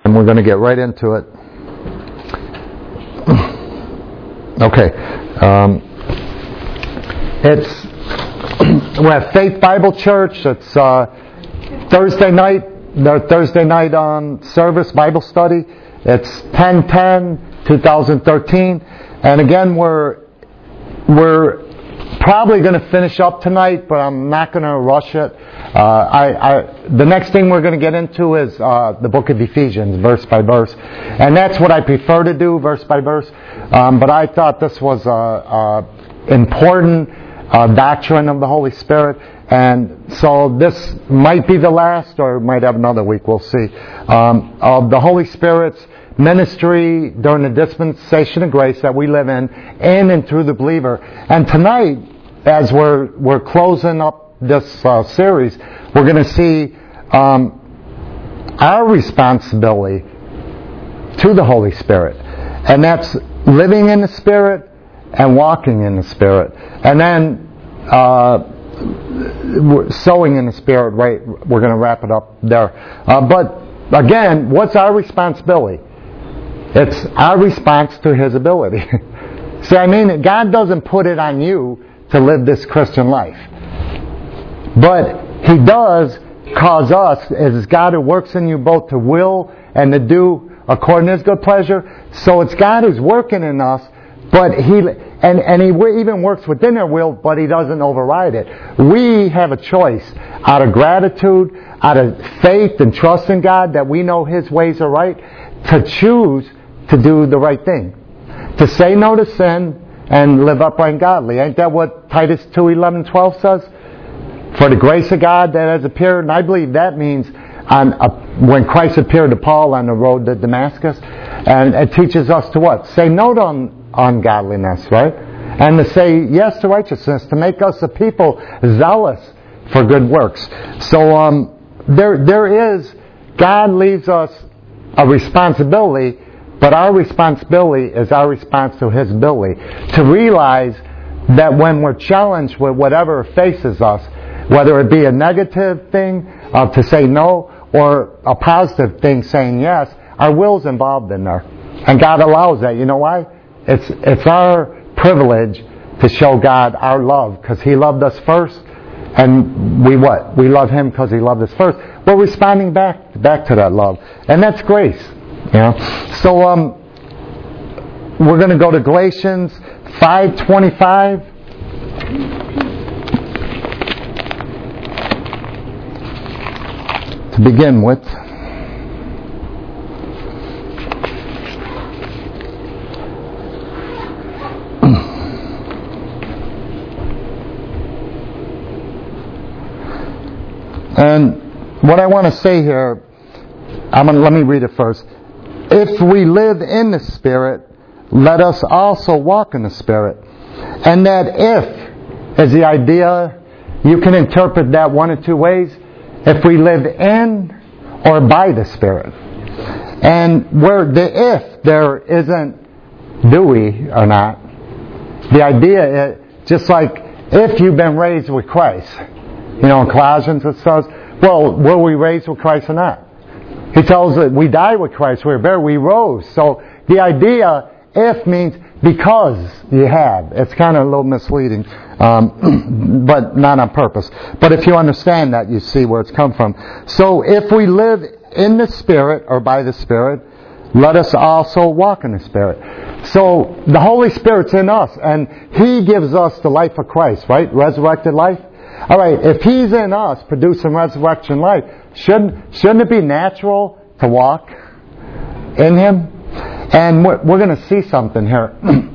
And we're going to get right into it. Okay. We're at Faith Bible Church. It's Thursday night. Their Thursday night service, Bible study. It's 10/10/2013. And again, we're probably going to finish up tonight, but I'm not going to rush it. The next thing we're going to get into is the book of Ephesians, verse by verse. And that's what I prefer to do, verse by verse. But I thought this was important doctrine of the Holy Spirit. And so this might be the last, or might have another week, we'll see, of the Holy Spirit's ministry during the dispensation of grace that we live in and through the believer. And tonight, as we're closing up this series, we're going to see our responsibility to the Holy Spirit. And that's living in the Spirit and walking in the Spirit. And then sowing in the Spirit, right? We're going to wrap it up there. But again, what's our responsibility? It's our response to His ability. See, I mean, God doesn't put it on you to live this Christian life. But He does cause us, as God who works in you both to will and to do according to His good pleasure. So it's God who's working in us, but He even works within our will, but He doesn't override it. We have a choice out of gratitude, out of faith and trust in God that we know His ways are right, to choose to do the right thing. To say no to sin and live upright and godly. Ain't that what Titus 2:11-12 says? For the grace of God that has appeared, and I believe that means when Christ appeared to Paul on the road to Damascus, and it teaches us to what? Say no to ungodliness, right? And to say yes to righteousness, to make us a people zealous for good works. So God leaves us a responsibility, but our responsibility is our response to His ability. To realize that when we're challenged with whatever faces us, whether it be a negative thing to say no, or a positive thing saying yes, our will's involved in there. And God allows that. You know why? It's our privilege to show God our love, because He loved us first. And we love Him because He loved us first. We're responding back to that love. And that's grace. You know? So we're going to go to Galatians 5:25. To begin with. And what I want to say here, let me read it first. If we live in the Spirit, let us also walk in the Spirit. And that if is the idea, you can interpret that one of two ways. If we live in or by the Spirit. And where the if there isn't do we or not, the idea is just like if you've been raised with Christ. You know, in Colossians it says, well, were we raised with Christ or not? He tells us we died with Christ, we were buried, we rose. So the idea, if means because you have. It's kind of a little misleading, but not on purpose. But if you understand that, you see where it's come from. So if we live in the Spirit or by the Spirit, let us also walk in the Spirit. So the Holy Spirit's in us, and He gives us the life of Christ, right? Resurrected life. All right, if He's in us, producing resurrection life, shouldn't it be natural to walk in Him? And we're going to see something here.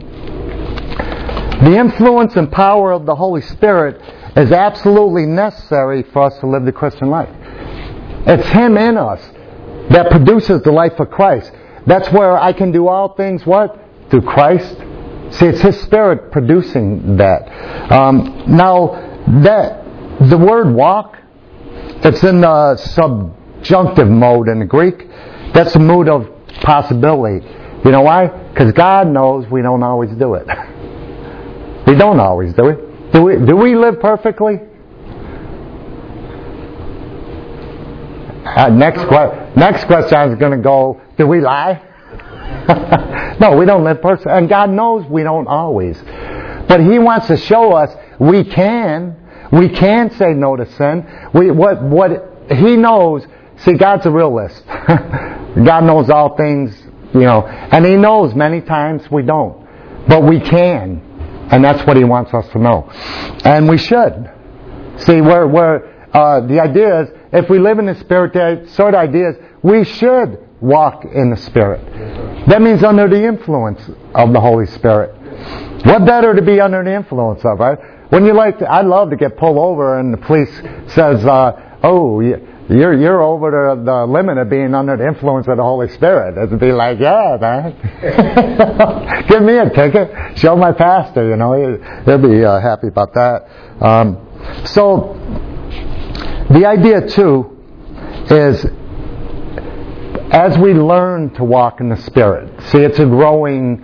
The influence and power of the Holy Spirit is absolutely necessary for us to live the Christian life. It's Him in us that produces the life of Christ. That's where I can do all things, what? Through Christ. See, it's His Spirit producing that. Now, the word walk, it's in the subjunctive mode in the Greek. That's the mood of possibility. You know why? Because God knows we don't always do it. We don't always do it. Do we live perfectly? Next question I was going to go, do we lie? No, we don't live perfectly. And God knows we don't always. But He wants to show us we can. We can say no to sin. What He knows, see, God's a realist. God knows all things, and He knows many times we don't. But we can. And that's what He wants us to know. And we should. See, the idea is, if we live in the Spirit, the sort of idea is, we should walk in the Spirit. That means under the influence of the Holy Spirit. What better to be under the influence of, right? I'd love to get pulled over and the police says, oh, you're over the limit of being under the influence of the Holy Spirit. It'd be like, yeah, man. Give me a ticket. Show my pastor, He'll be happy about that. So, the idea too is, as we learn to walk in the Spirit, see, it's a growing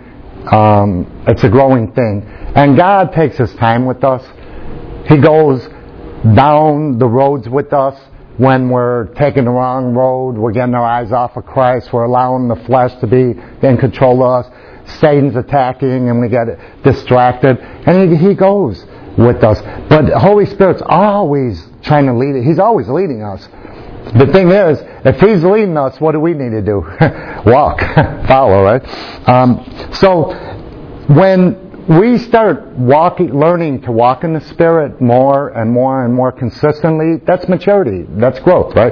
thing. And God takes His time with us. He goes down the roads with us when we're taking the wrong road. We're getting our eyes off of Christ. We're allowing the flesh to be in control of us. Satan's attacking and we get distracted. And He goes with us. But the Holy Spirit's always trying to lead it. He's always leading us. The thing is, if He's leading us, what do we need to do? Walk. Follow, right? So, when we start learning to walk in the Spirit more and more and more consistently, that's maturity. That's growth, right?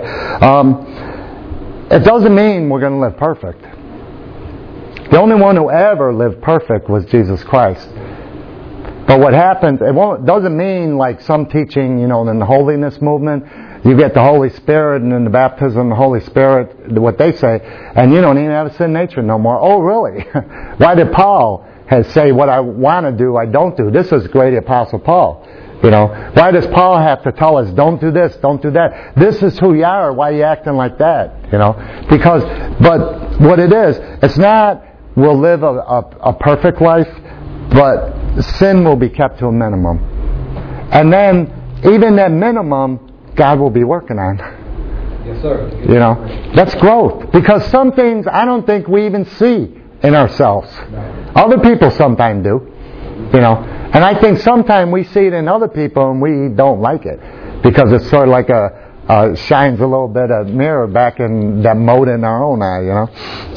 It doesn't mean we're going to live perfect. The only one who ever lived perfect was Jesus Christ. But what happens, it doesn't mean like some teaching, in the holiness movement, you get the Holy Spirit and in the baptism of the Holy Spirit, what they say, and you don't even have a sin nature no more. Oh, really? Why did Paul say what I want to do, I don't do? This is great Apostle Paul. Why does Paul have to tell us, don't do this, don't do that? This is who you are, why are you acting like that? But what it is, it's not we'll live a perfect life, but sin will be kept to a minimum. And then, even that minimum, God will be working on. Yes, sir. That's growth. Because some things I don't think we even see in ourselves. No. Other people sometimes do. And I think sometimes we see it in other people and we don't like it. Because it's sort of like shines a little bit of mirror back in that mote in our own eye,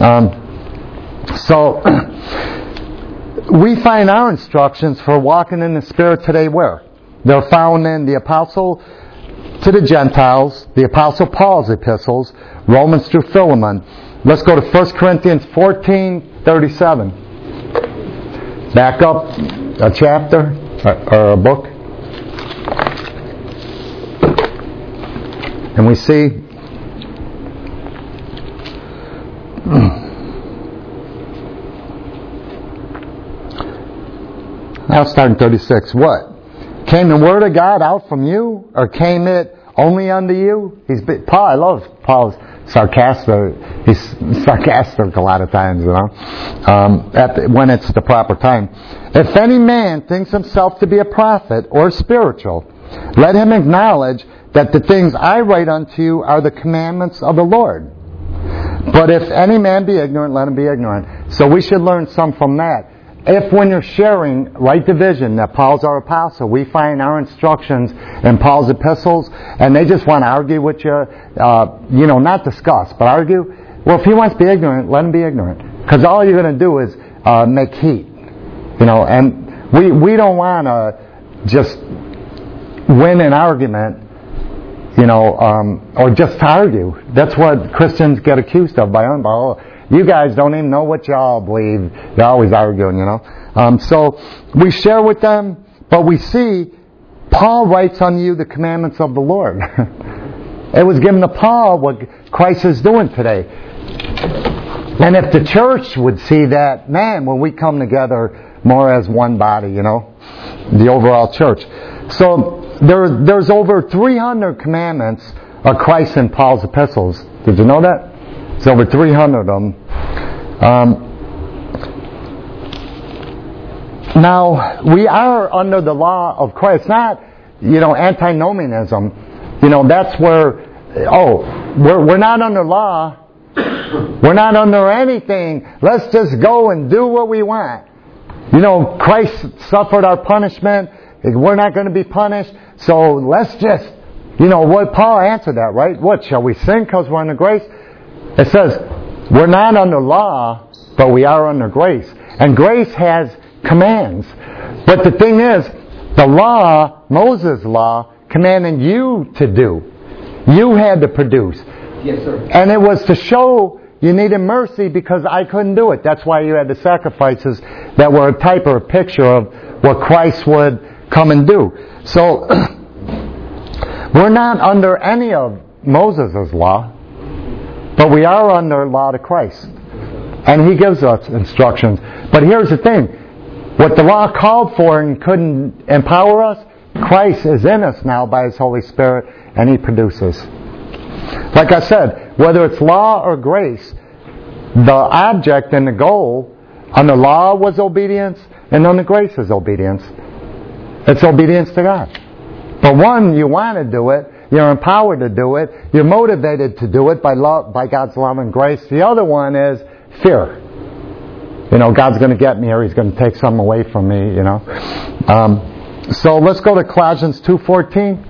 So, we find our instructions for walking in the Spirit today where? They're found in the Apostle to the Gentiles, the Apostle Paul's epistles, Romans through Philemon. Let's go to 1 Corinthians 14:37. Back up a chapter or a book. And we see I'll start in 36. What? Came the word of God out from you, or came it only unto you? Paul, I love Paul's sarcastic. He's sarcastic a lot of times, when it's the proper time. If any man thinks himself to be a prophet or spiritual, let him acknowledge that the things I write unto you are the commandments of the Lord. But if any man be ignorant, let him be ignorant. So we should learn some from that. If when you're sharing right division that Paul's our apostle, we find our instructions in Paul's epistles, and they just want to argue with you, not discuss, but argue. Well, if he wants to be ignorant, let him be ignorant. Because all you're going to do is make heat. And we don't want to just win an argument, or just to argue. That's what Christians get accused of by unbelievers. You guys don't even know what y'all believe. You're always arguing, So we share with them, but we see Paul writes on you the commandments of the Lord. It was given to Paul what Christ is doing today. And if the church would see that, man, when we come together more as one body, the overall church. So there's over 300 commandments of Christ in Paul's epistles. Did you know that? It's over 300 of them. Now, we are under the law of Christ. Not, antinomianism. That's where, we're not under law. We're not under anything. Let's just go and do what we want. Christ suffered our punishment. We're not going to be punished. So let's just, what Paul answered that, right? What, shall we sin because we're under grace? It says, we're not under law, but we are under grace. And grace has commands. But the thing is, the law, Moses' law, commanded you to do. You had to produce. Yes, sir. And it was to show you needed mercy because I couldn't do it. That's why you had the sacrifices that were a type or a picture of what Christ would come and do. So, we're not under any of Moses' law, but we are under law to Christ. And He gives us instructions. But here's the thing. What the law called for and couldn't empower us, Christ is in us now by His Holy Spirit, and He produces. Like I said, whether it's law or grace, the object and the goal under law was obedience, and under grace is obedience. It's obedience to God. But one, you want to do it, you're empowered to do it, you're motivated to do it by God's love and grace. The other one is fear. God's going to get me, or He's going to take something away from me, So let's go to Colossians 2:14.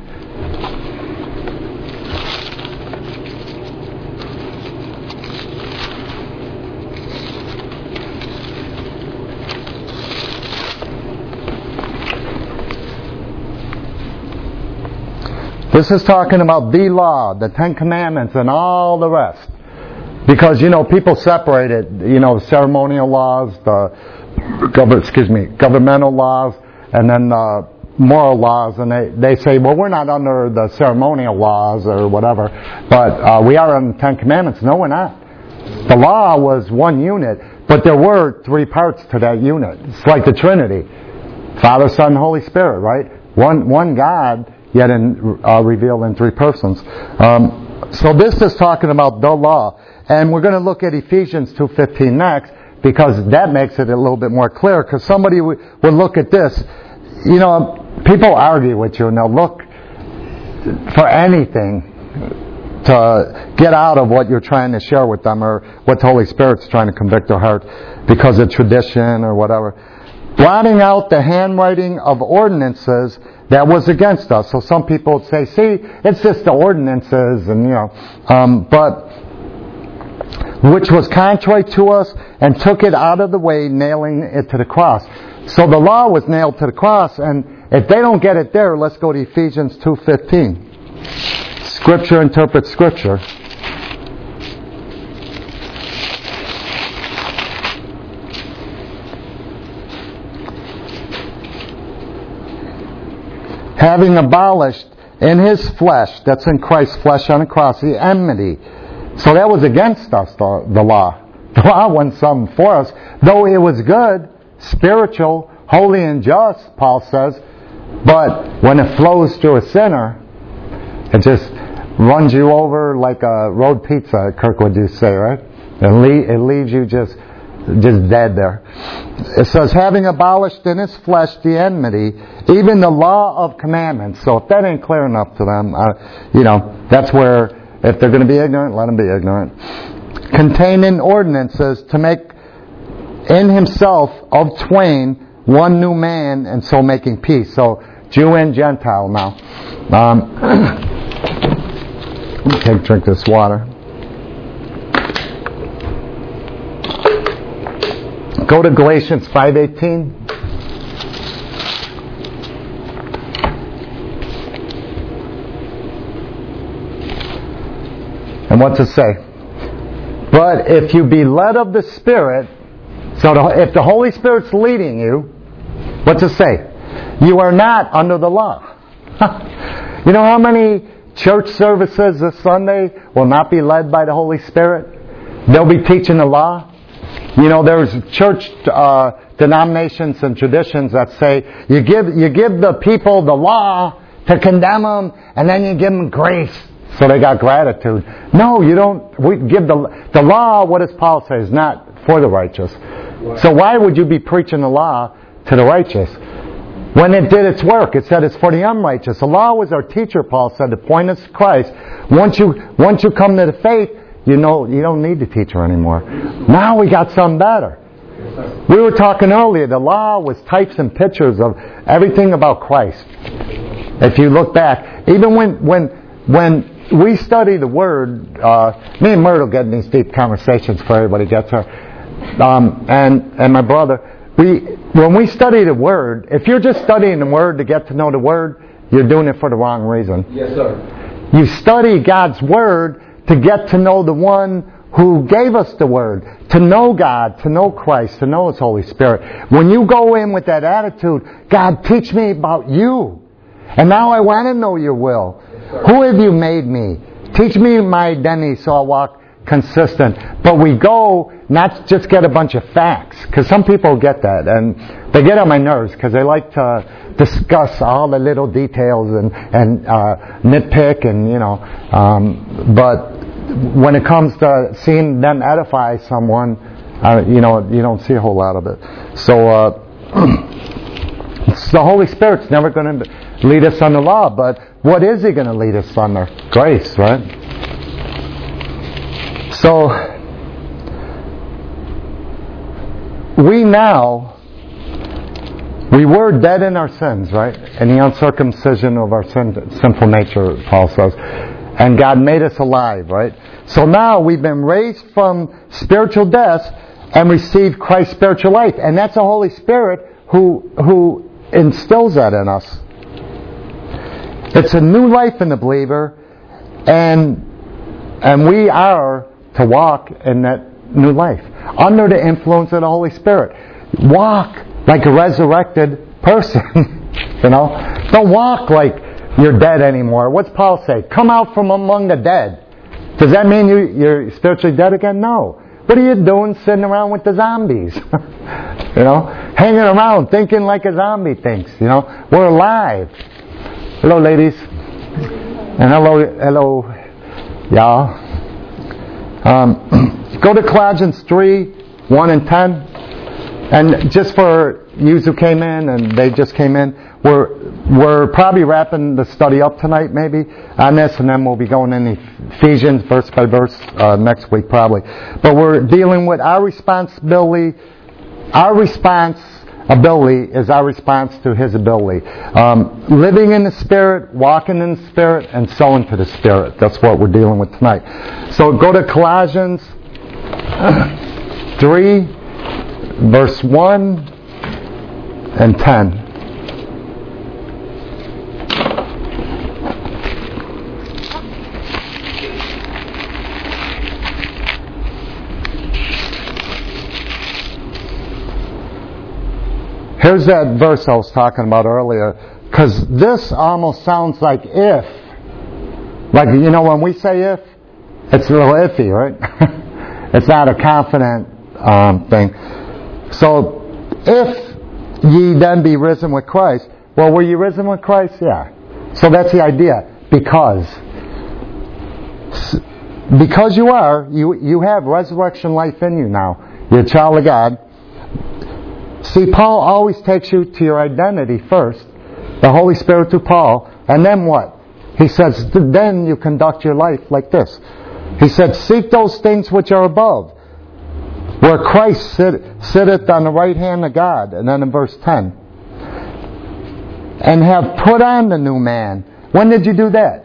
This is talking about the law, the Ten Commandments, and all the rest. Because, people separate it, the ceremonial laws, the governmental laws, and then moral laws, and they say, well, we're not under the ceremonial laws or whatever, but we are under the Ten Commandments. No, we're not. The law was one unit, but there were three parts to that unit. It's like the Trinity. Father, Son, Holy Spirit, right? One God, yet revealed in three persons. So this is talking about the law. And we're going to look at Ephesians 2:15 next, because that makes it a little bit more clear. Because somebody would look at this. People argue with you and they'll look for anything to get out of what you're trying to share with them, or what the Holy Spirit's trying to convict their heart because of tradition or whatever. Blotting out the handwriting of ordinances that was against us. So some people would say, see, it's just the ordinances, and but which was contrary to us, and took it out of the way, nailing it to the cross. So the law was nailed to the cross, and if they don't get it there, let's go to Ephesians 2:15. Scripture interprets Scripture. Having abolished in His flesh, that's in Christ's flesh on the cross, the enmity. So that was against us, the law. The law wasn't something for us. Though it was good, spiritual, holy and just, Paul says, but when it flows through a sinner, it just runs you over like a road pizza, Kirkwood used to say, right? It leaves you just dead there. It says, having abolished in His flesh the enmity, even the law of commandments. So if that ain't clear enough to them, that's where, if they're going to be ignorant, let them be ignorant. Containing ordinances to make in Himself of twain one new man, and so making peace. So Jew and Gentile now. Let me drink this water. Go to Galatians 5:18. And what's it say? But if you be led of the Spirit, so if the Holy Spirit's leading you, what's it say? You are not under the law. You know how many church services this Sunday will not be led by the Holy Spirit? They'll be teaching the law. There's church denominations and traditions that say you give the people the law to condemn them, and then you give them grace so they got gratitude. No, you don't. We give the law. What does Paul say? Is not for the righteous. So why would you be preaching the law to the righteous? when it did its work. It said it's for the unrighteous. The law was our teacher, Paul said, to point us to Christ. Once you come to the faith, you don't need the teacher anymore. Now we got something better. We were talking earlier, the law was types and pictures of everything about Christ. If you look back, even when we study the Word, me and Myrtle get in these deep conversations before everybody gets her, and my brother, when we study the Word, if you're just studying the Word to get to know the Word, you're doing it for the wrong reason. Yes, sir. You study God's Word to get to know the one who gave us the Word, to know God, to know Christ, to know His Holy Spirit. When you go in with that attitude, God, teach me about you. And now I want to know your will. Yes, who have you made me? Teach me my identity so I'll walk consistent. But we go not just get a bunch of facts, because some people get that, and they get on my nerves because they like to discuss all the little details and nitpick and but when it comes to seeing them edify someone, you don't see a whole lot of it. So the Holy Spirit's never going to lead us under law, but what is He going to lead us under? Grace, right? So we were dead in our sins, right? In the uncircumcision of our sinful nature, Paul says. And God made us alive, right? So now we've been raised from spiritual death and received Christ's spiritual life. And that's the Holy Spirit who instills that in us. It's a new life in the believer, and we are to walk in that new life under the influence of the Holy Spirit. Walk like a resurrected person. Don't walk like you're dead anymore. What's Paul say? Come out from among the dead. Does that mean you're spiritually dead again? No. What are you doing sitting around with the zombies? Hanging around thinking like a zombie thinks. We're alive. Hello, ladies. And hello, y'all. Go to Colossians 3, 1 and 10. And just for you who came in and they just came in, we're probably wrapping the study up tonight maybe on this, and then we'll be going in Ephesians verse by verse next week probably. But we're dealing with our responsibility. Our responsibility is our response to His ability. Living in the Spirit, walking in the Spirit, and sowing to the Spirit. That's what we're dealing with tonight. So go to Colossians 3, verse 1 and 10. Here's that verse I was talking about earlier, because this almost sounds like if. Like, when we say if, it's a little iffy, right? It's not a confident thing. So, if ye then be risen with Christ, well, were you risen with Christ? Yeah. So that's the idea. Because you are, you have resurrection life in you now. You're a child of God. See, Paul always takes you to your identity first, the Holy Spirit through Paul, and then what? He says, then you conduct your life like this. He said, seek those things which are above, where Christ sitteth on the right hand of God. And then in verse 10, and have put on the new man. When did you do that?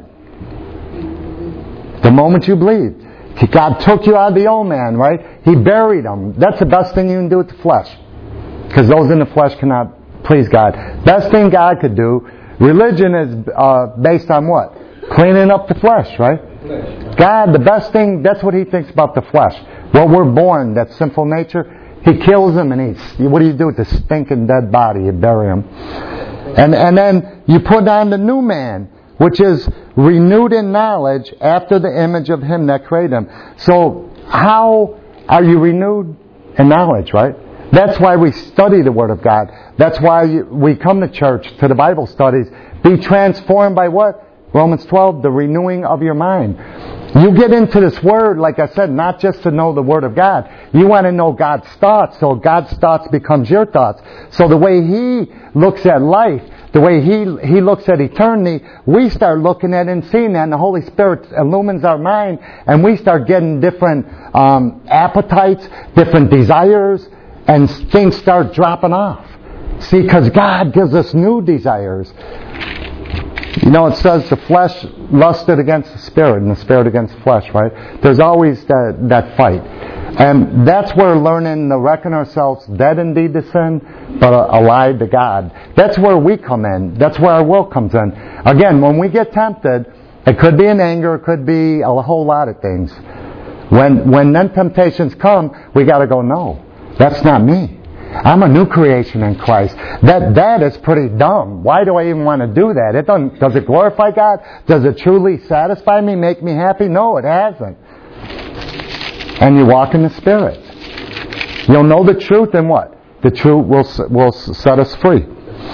The moment you believed. God took you out of the old man, right? He buried him. That's the best thing you can do with the flesh. Because those in the flesh cannot please God. Best thing God could do, religion is based on what? Cleaning up the flesh, right? God, the best thing, that's what He thinks about the flesh. What we're born, that sinful nature, He kills them and eats. What do you do with the stinking dead body? You bury him. And then you put on the new man, which is renewed in knowledge after the image of Him that created him. So how are you renewed in knowledge, right? That's why we study the Word of God. That's why we come to church, to the Bible studies. Be transformed by what? Romans 12, the renewing of your mind. You get into this Word, like I said, not just to know the Word of God. You want to know God's thoughts, so God's thoughts becomes your thoughts. So the way He looks at life, the way He looks at eternity, we start looking at it and seeing that, and the Holy Spirit illumines our mind, and we start getting different appetites, different desires, and things start dropping off. See, because God gives us new desires. You know, it says the flesh lusted against the spirit and the spirit against the flesh, right? There's always that fight. And that's where learning to reckon ourselves dead indeed to sin, but alive to God. That's where we come in. That's where our will comes in. Again, when we get tempted, it could be in anger, it could be a whole lot of things. When then temptations come, we got to go, no, that's not me. I'm a new creation in Christ. That is pretty dumb. Why do I even want to do that? Does it glorify God? Does it truly satisfy me, make me happy? No, it hasn't. And you walk in the Spirit. You'll know the truth, and what? The truth will set us free.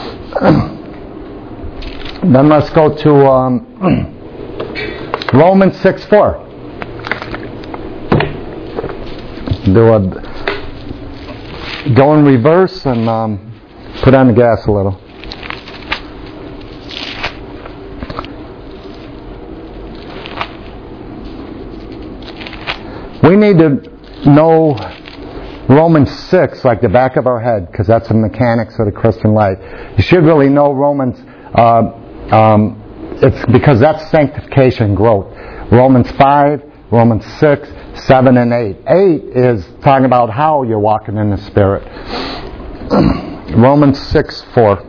Then let's go to Romans 6:4. Go in reverse and put on the gas a little. We need to know Romans 6 like the back of our head, because that's the mechanics of the Christian life. You should really know Romans. It's because that's sanctification growth. Romans 5, Romans 6, 7 and 8. 8 is talking about how you're walking in the Spirit. Romans 6:4.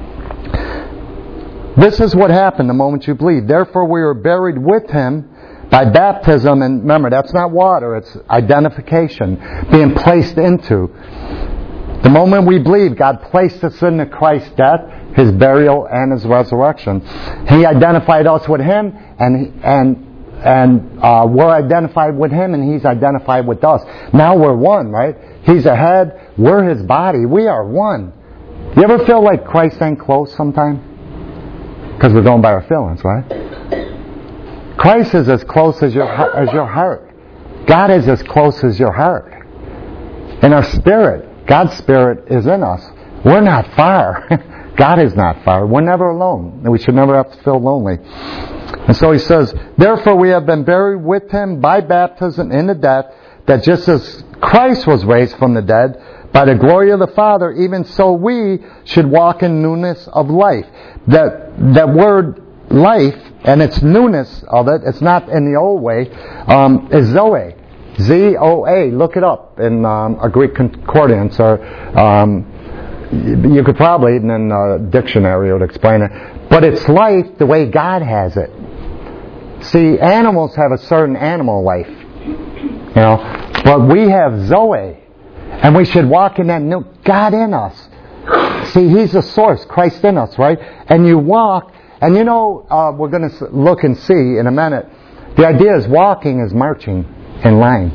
This is what happened the moment you believed. Therefore we were buried with Him by baptism. And remember, that's not water, it's identification. Being placed into. The moment we believe, God placed us into Christ's death, His burial, and His resurrection. He identified us with Him, and we're identified with Him, and He's identified with us. Now we're one, right? He's the head, we're His body. We are one. You ever feel like Christ ain't close sometime? Because we're going by our feelings, right? Christ is as close as your heart. God is as close as your heart. In our spirit, God's Spirit is in us. We're not far. God is not far. We're never alone. We should never have to feel lonely. And so he says, therefore we have been buried with Him by baptism into death, that just as Christ was raised from the dead by the glory of the Father, even so we should walk in newness of life. That word life, and its newness of it, it's not in the old way, is Zoe. Z-O-A. Look it up in a Greek concordance, or you could probably, in a dictionary, it would explain it. But it's life the way God has it. See, animals have a certain animal life, you know, but we have Zoe, and we should walk in that new God in us. See, He's the source, Christ in us, right? And you walk, and you know, we're going to look and see in a minute. The idea is walking is marching in line.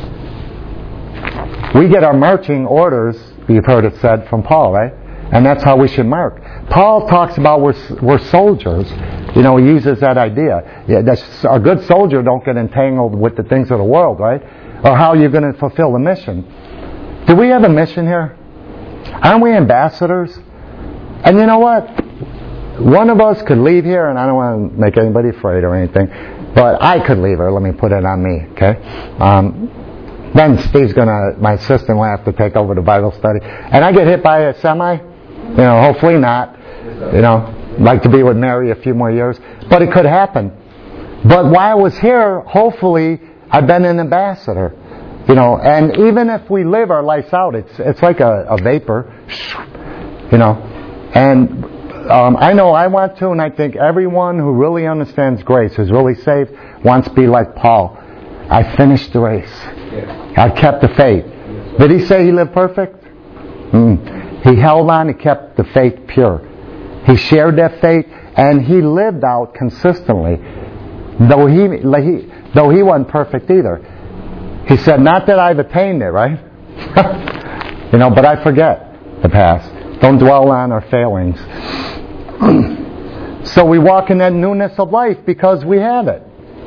We get our marching orders, you've heard it said, from Paul, right? And that's how we should march. Paul talks about we're soldiers. You know, he uses that idea. Yeah, a good soldier don't get entangled with the things of the world, right? Or how you're going to fulfill the mission. Do we have a mission here? Aren't we ambassadors? And you know what? One of us could leave here, and I don't want to make anybody afraid or anything, but I could leave her. Let me put it on me, okay? Then Steve's my assistant will have to take over the Bible study. And I get hit by a semi, you know, hopefully not. You know, like to be with Mary a few more years. But it could happen. But while I was here, hopefully, I've been an ambassador. You know, and even if we live our lives out, it's like a vapor. You know, and I know I want to, and I think everyone who really understands grace, who's really saved, wants to be like Paul. I finished the race. I kept the faith. Did he say he lived perfect? He held on, he kept the faith pure. He shared that faith, and he lived out consistently. Though he wasn't perfect either. He said, not that I've attained it, right? You know, but I forget the past. Don't dwell on our failings. So we walk in that newness of life because we have it.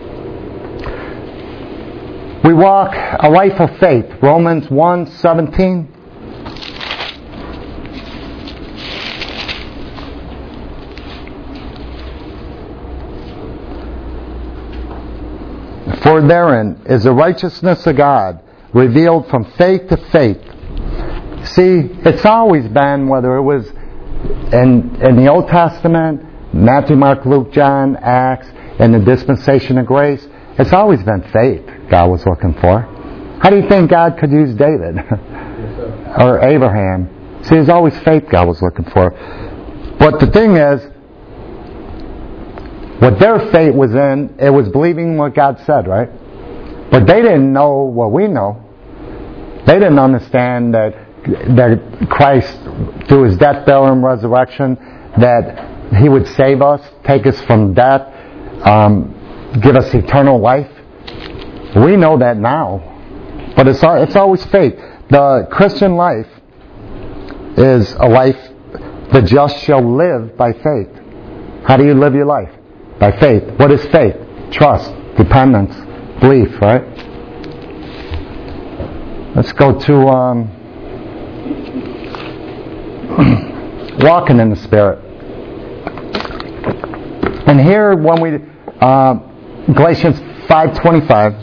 We walk a life of faith. Romans 1:17. For therein is the righteousness of God revealed from faith to faith. See, it's always been, whether it was in the Old Testament, Matthew, Mark, Luke, John, Acts, and the dispensation of grace, it's always been faith God was looking for. How do you think God could use David? Or Abraham? See, it's always faith God was looking for. But the thing is, what their faith was in, it was believing what God said, right? But they didn't know what we know. They didn't understand that Christ, through His death, burial, and resurrection, that He would save us, take us from death, give us eternal life. We know that now. But it's always faith. The Christian life is a life the just shall live by faith. How do you live your life? By faith. What is faith? Trust, dependence, belief, right? Let's go to walking in the Spirit. And here, when we Galatians 5:25,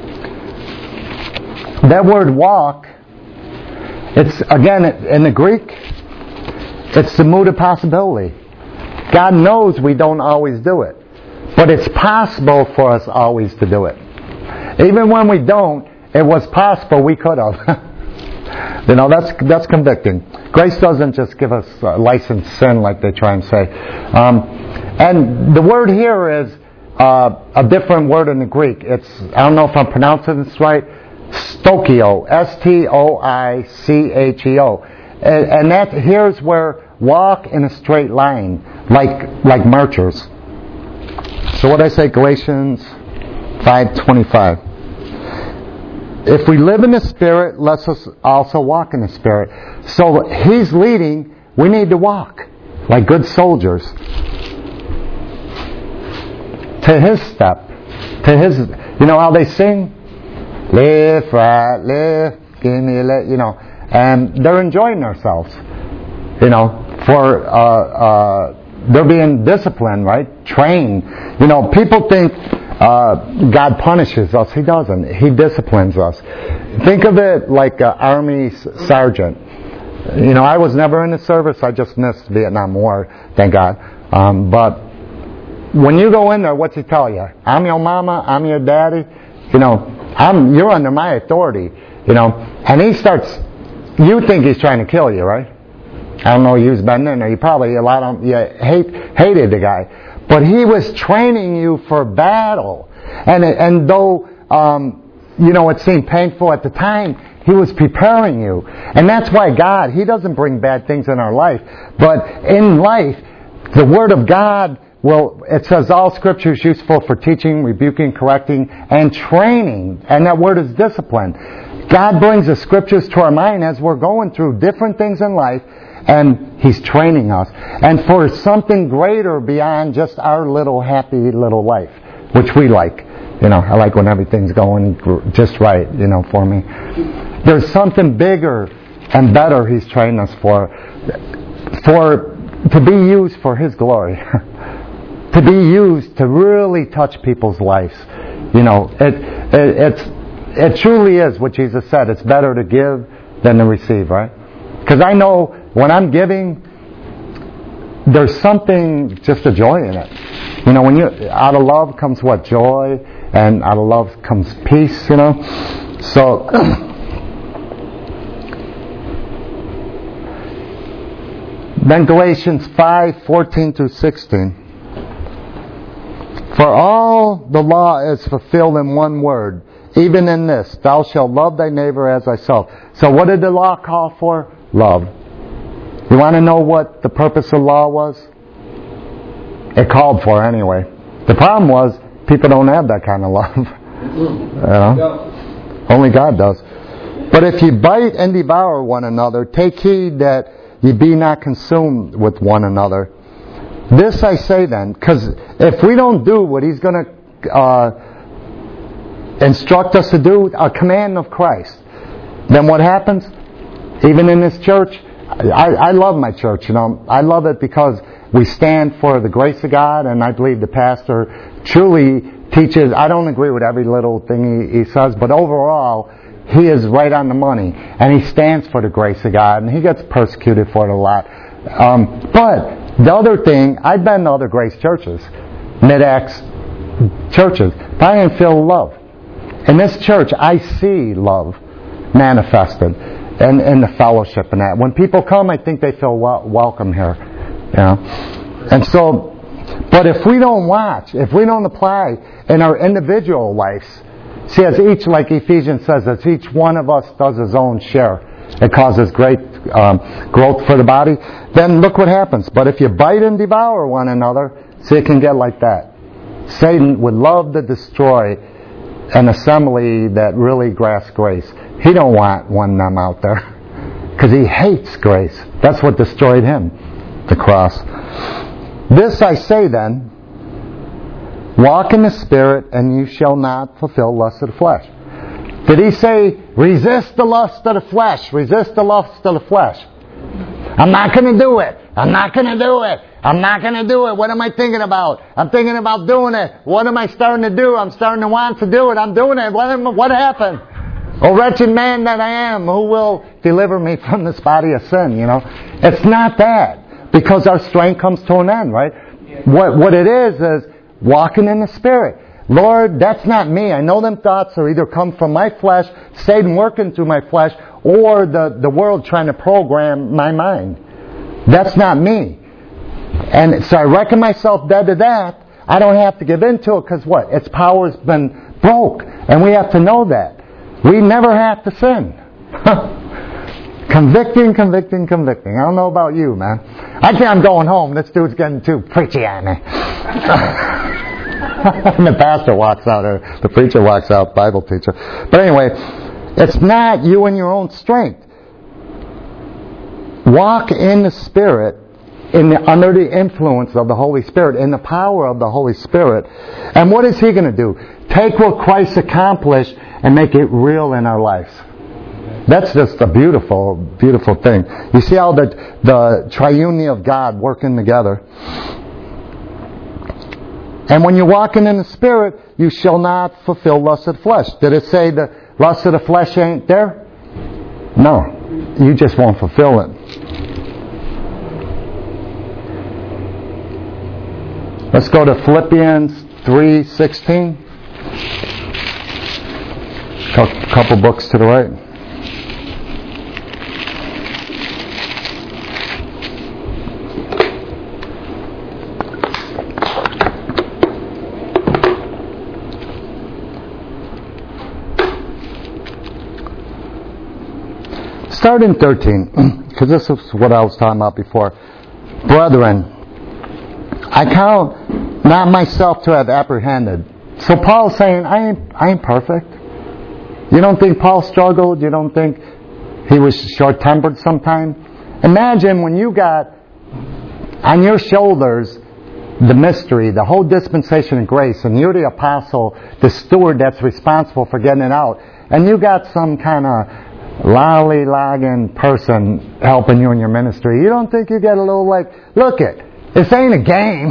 that word walk, it's again in the Greek, it's the mood of possibility. God knows we don't always do it, but it's possible for us always to do it. Even when we don't, it was possible we could have. That's convicting. Grace doesn't just give us licensed sin like they try and say. And the word here is a different word in the Greek. It's, I don't know if I'm pronouncing this right, stoicheo, S-T-O-I-C-H-E-O. And that here's where walk in a straight line, like marchers. So what I say, Galatians 5:25. If we live in the Spirit, let us also walk in the Spirit. So He's leading, we need to walk like good soldiers. To His step. To His, you know how they sing? Lift, right, lift, give me a lift, and they're enjoying themselves, for, they're being disciplined, right? Trained. People think, God punishes us. He doesn't. He disciplines us. Think of it like an army sergeant. I was never in the service. I just missed Vietnam War, thank God. But when you go in there, what's he tell you? I'm your mama. I'm your daddy. You're under my authority. And he starts. You think he's trying to kill you, right? I don't know. You've been in there. You probably hated the guy. But he was training you for battle. And though, it seemed painful at the time, He was preparing you. And that's why God, He doesn't bring bad things in our life. But in life, the Word of God, it says all Scripture is useful for teaching, rebuking, correcting, and training. And that word is discipline. God brings the Scriptures to our mind as we're going through different things in life. And He's training us. And for something greater beyond just our little happy little life, which we like. I like when everything's going just right, for me. There's something bigger and better He's training us for to be used for His glory. To be used to really touch people's lives. It truly is what Jesus said. It's better to give than to receive, right? Because I know when I'm giving, there's something, just a joy in it. When out of love comes what? Joy, and out of love comes peace, So, then Galatians 5:14-16. For all the law is fulfilled in one word, even in this, thou shalt love thy neighbor as thyself. So what did the law call for? Love. You want to know what the purpose of law was? It called for anyway. The problem was, people don't have that kind of love. Only God does. But if you bite and devour one another, take heed that ye be not consumed with one another. This I say then, because if we don't do what He's going to instruct us to do, a command of Christ, then what happens? Even in this church, I love my church. I love it because we stand for the grace of God, and I believe the pastor truly teaches. I don't agree with every little thing he says, but overall, he is right on the money, and he stands for the grace of God, and he gets persecuted for it a lot. But the other thing, I've been to other grace churches, mid-acts churches, but I didn't feel love. In this church, I see love manifested in the fellowship and that. When people come, I think they feel welcome here. And so, but if we don't watch, if we don't apply in our individual lives, see, as each, like Ephesians says, as each one of us does his own share, it causes great growth for the body. Then look what happens. But if you bite and devour one another, see, it can get like that. Satan would love to destroy an assembly that really grasps grace. He don't want one of them out there because he hates grace. That's what destroyed him, the cross. This I say then, walk in the Spirit, and you shall not fulfill lust of the flesh. Did he say, resist the lust of the flesh? Resist the lust of the flesh. I'm not going to do it. I'm not going to do it. I'm not going to do it. What am I thinking about? I'm thinking about doing it. What am I starting to do? I'm starting to want to do it. I'm doing it. What happened? Oh, wretched man that I am, who will deliver me from this body of sin? It's not that. Because our strength comes to an end, right? What it is walking in the Spirit. Lord, that's not me. I know them thoughts are either come from my flesh, Satan working through my flesh, or the world trying to program my mind. That's not me. And so I reckon myself dead to that. I don't have to give in to it because what? Its power's been broke. And we have to know that. We never have to sin. Convicting. I don't know about you, man. I think I'm going home. This dude's getting too preachy on me. And the pastor walks out, or the preacher walks out, Bible teacher. But anyway, it's not you and your own strength. Walk in the Spirit, under the influence of the Holy Spirit, in the power of the Holy Spirit. And what is He going to do? Take what Christ accomplished and make it real in our lives. That's just a beautiful, beautiful thing. You see how the triunity of God working together. And when you're walking in the Spirit, you shall not fulfill lust of the flesh. Did it say the lust of the flesh ain't there? No. You just won't fulfill it. Let's go to Philippians 3:16. A couple books to the right. Start in 13, because this is what I was talking about before. Brethren, I count not myself to have apprehended. So Paul's saying, I ain't perfect. You don't think Paul struggled? You don't think he was short-tempered sometime? Imagine when you got on your shoulders the mystery, the whole dispensation of grace, and you're the apostle, the steward that's responsible for getting it out, and you got some kind of lollygagging person helping you in your ministry. You don't think you get a little look it, this ain't a game.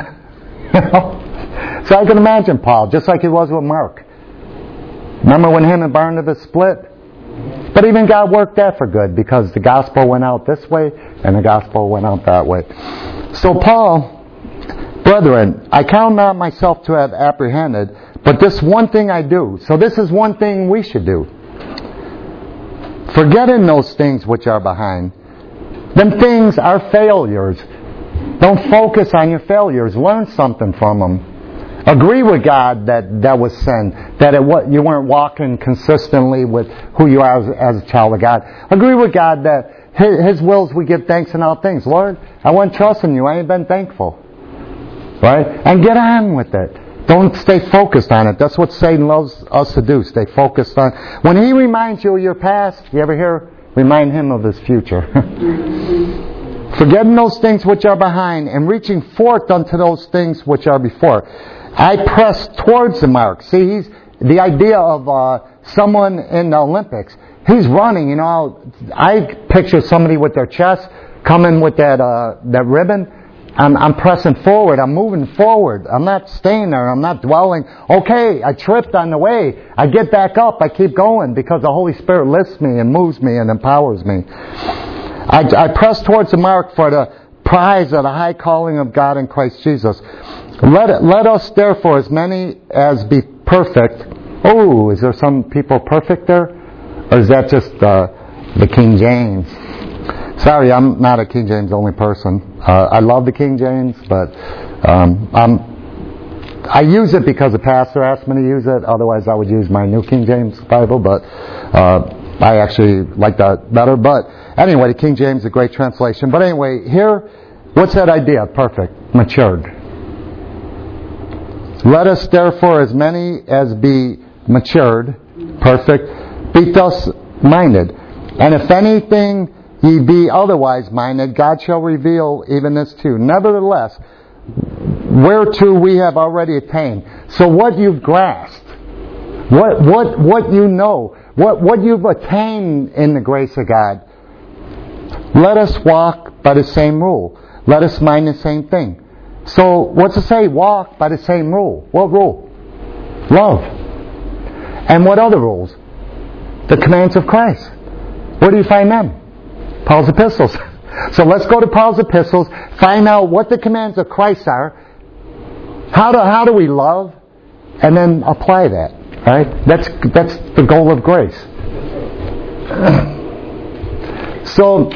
So I can imagine Paul, just like he was with Mark. Remember when him and Barnabas split? But even God worked that for good, because the gospel went out this way and the gospel went out that way. So Paul, brethren, I count not myself to have apprehended, but this one thing I do. So this is one thing we should do. Forgetting those things which are behind. Them things are failures. Don't focus on your failures. Learn something from them. Agree with God that was sin. That you weren't walking consistently with who you are as a child of God. Agree with God that His wills we give thanks in all things. Lord, I wasn't trusting you. I ain't been thankful. Right? And get on with it. Don't stay focused on it. That's what Satan loves us to do. Stay focused on. When he reminds you of your past, you ever hear, remind him of his future. Forgetting those things which are behind, and reaching forth unto those things which are before. I press towards the mark. See, he's the idea of someone in the Olympics. He's running, you know. I picture somebody with their chest coming with that ribbon. I'm pressing forward. I'm moving forward. I'm not staying there. I'm not dwelling. Okay, I tripped on the way. I get back up. I keep going because the Holy Spirit lifts me and moves me and empowers me. I press towards the mark for the prize of the high calling of God in Christ Jesus. Let us therefore, as many as be perfect. Oh, is there some people perfect there? Or is that just the King James? Sorry, I'm not a King James only person. I love the King James, but I use it because the pastor asked me to use it. Otherwise, I would use my New King James Bible, but I actually like that better. But anyway, the King James is a great translation. But anyway, here, what's that idea? Perfect. Matured. Let us therefore, as many as be matured, perfect, be thus minded. And if anything ye be otherwise minded, God shall reveal even this too. Nevertheless, whereto we have already attained. So what you've grasped, what you know, what you've attained in the grace of God, let us walk by the same rule. Let us mind the same thing. So what's it say? Walk by the same rule. What rule? Love. And what other rules? The commands of Christ. Where do you find them? Paul's epistles. So let's go to Paul's epistles, find out what the commands of Christ are, how do we love, and then apply that. Right? That's the goal of grace. So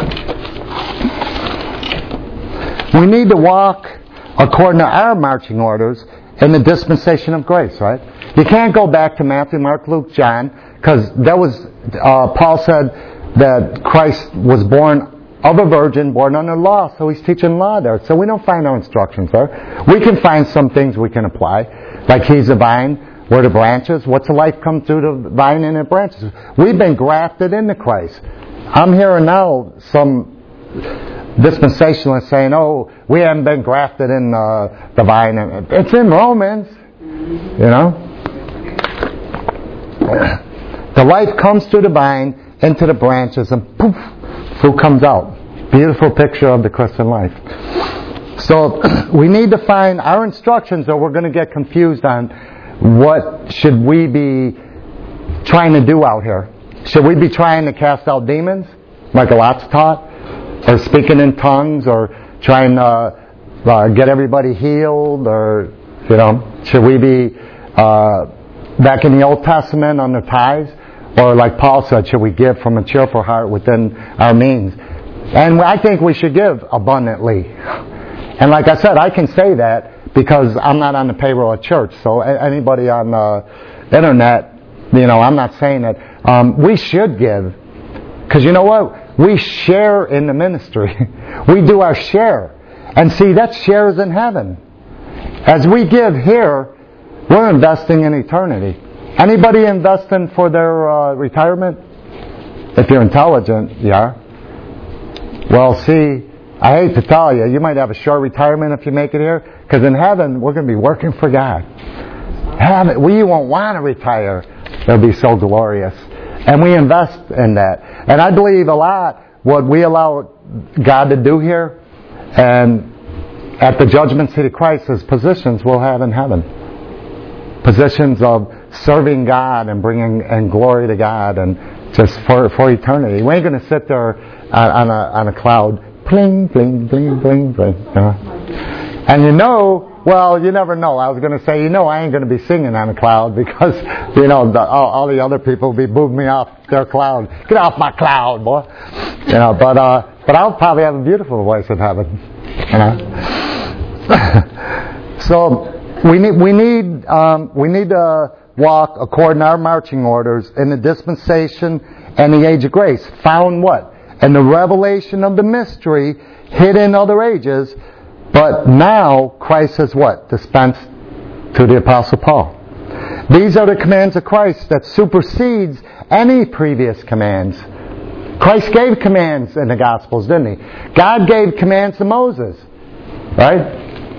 we need to walk according to our marching orders in the dispensation of grace, right? You can't go back to Matthew, Mark, Luke, John, because that was Paul said that Christ was born of a virgin, born under law, so he's teaching law there. So we don't find our instructions there. We can find some things we can apply, like he's the vine, we're the branches. What's the life come through the vine and the branches? We've been grafted into Christ. I'm hearing now some dispensationalists saying, oh, we haven't been grafted in the vine. It's in Romans, you know. The life comes through the vine into the branches, and poof, fruit comes out. Beautiful picture of the Christian life. So we need to find our instructions, or we're going to get confused on what should we be trying to do out here. Should we be trying to cast out demons, like a lot's taught, or speaking in tongues, or trying to get everybody healed, or you know, should we be back in the Old Testament on the tithes? Or like Paul said, should we give from a cheerful heart within our means? And I think we should give abundantly. And like I said, I can say that because I'm not on the payroll at church. So anybody on the internet, you know, I'm not saying that. We should give. Because you know what? We share in the ministry. We do our share. And see, that shares in heaven. As we give here, we're investing in eternity. Anybody investing for their retirement? If you're intelligent, yeah. Well, see, I hate to tell you, you might have a short retirement if you make it here, because in heaven, we're going to be working for God. We won't want to retire. It'll be so glorious. And we invest in that. And I believe a lot what we allow God to do here, and at the judgment seat of Christ, is positions we'll have in heaven. Positions of serving God and bringing and glory to God, and just for eternity. We ain't going to sit there on a cloud, bling, bling, bling, bling, bling. You know? And you know, well, you never know. I was going to say, you know, I ain't going to be singing on a cloud because, you know, all the other people will be moving me off their cloud. Get off my cloud, boy. You know, but I'll probably have a beautiful voice in heaven. You know. So we need to walk according to our marching orders in the dispensation and the age of grace. Found what? In the revelation of the mystery hid in other ages, but now Christ has what? Dispensed to the Apostle Paul. These are the commands of Christ that supersedes any previous commands. Christ gave commands in the Gospels, didn't He? God gave commands to Moses. Right?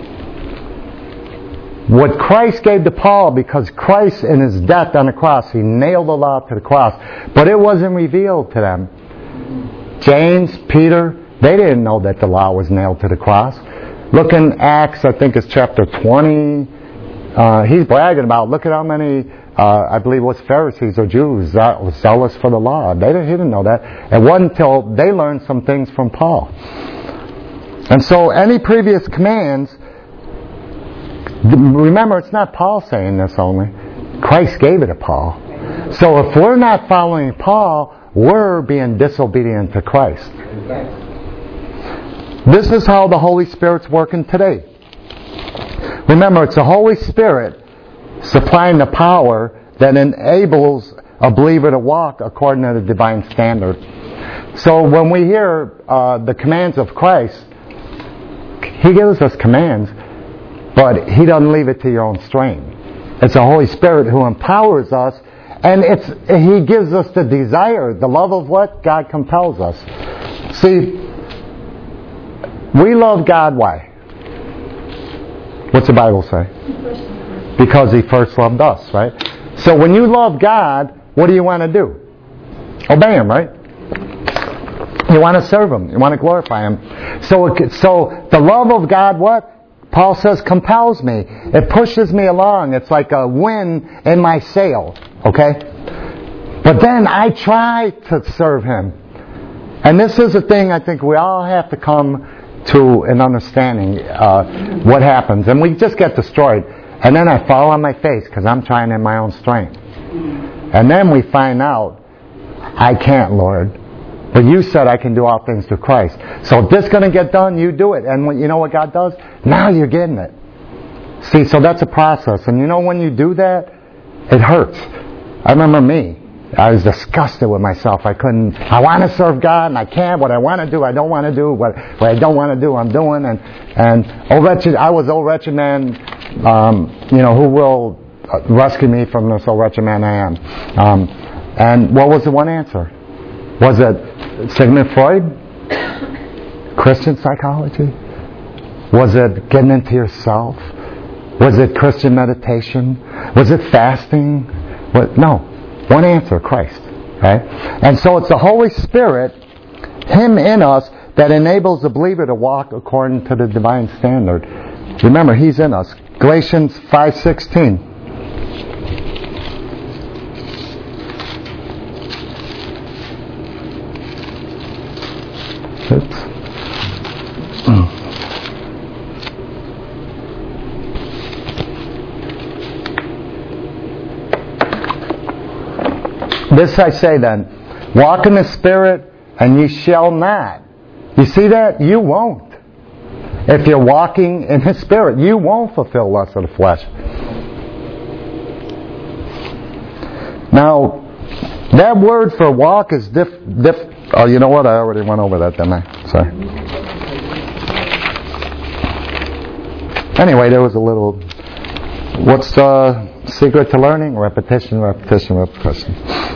What Christ gave to Paul, because Christ in His death on the cross, He nailed the law to the cross. But it wasn't revealed to them. James, Peter, they didn't know that the law was nailed to the cross. Look in Acts, I think it's chapter 20. He's bragging about, look at how many, I believe it was Pharisees or Jews that was zealous for the law. He didn't know that. It wasn't until they learned some things from Paul. And so any previous commands, remember, it's not Paul saying this only. Christ gave it to Paul. So if we're not following Paul, we're being disobedient to Christ. This is how the Holy Spirit's working today. Remember, it's the Holy Spirit supplying the power that enables a believer to walk according to the divine standard. So when we hear the commands of Christ, He gives us commands, but He doesn't leave it to your own strength. It's the Holy Spirit who empowers us, and He gives us the desire, the love of what? God compels us. See, we love God, why? What's the Bible say? Because He first loved us, right? So when you love God, what do you want to do? Obey Him, right? You want to serve Him. You want to glorify Him. So the love of God, what? Paul says, compels me. It pushes me along. It's like a wind in my sail. Okay? But then I try to serve Him. And this is a thing I think we all have to come to an understanding what happens. And we just get destroyed. And then I fall on my face because I'm trying in my own strength. And then we find out, I can't, Lord. But You said I can do all things through Christ. So if this is going to get done, You do it. And you know what God does? Now you're getting it. See, so that's a process. And you know when you do that, it hurts. I remember me. I was disgusted with myself. I want to serve God and I can't. What I want to do, I don't want to do. What I don't want to do, I'm doing. And oh wretched, I was oh wretched man, who will rescue me from this oh wretched man I am. And what was the one answer? Was it Sigmund Freud? Christian psychology? Was it getting into yourself? Was it Christian meditation? Was it fasting? No. One answer, Christ. Right? And so it's the Holy Spirit, Him in us, that enables the believer to walk according to the divine standard. Remember, He's in us. Galatians 5:16. This I say then, walk in the Spirit, and ye shall not. You see that? You won't. If you're walking in the Spirit, you won't fulfill lust of the flesh. Now, that word for walk is oh, you know what? I already went over that, didn't I? Sorry. Anyway, there was a little... What's the secret to learning? Repetition, repetition, repetition.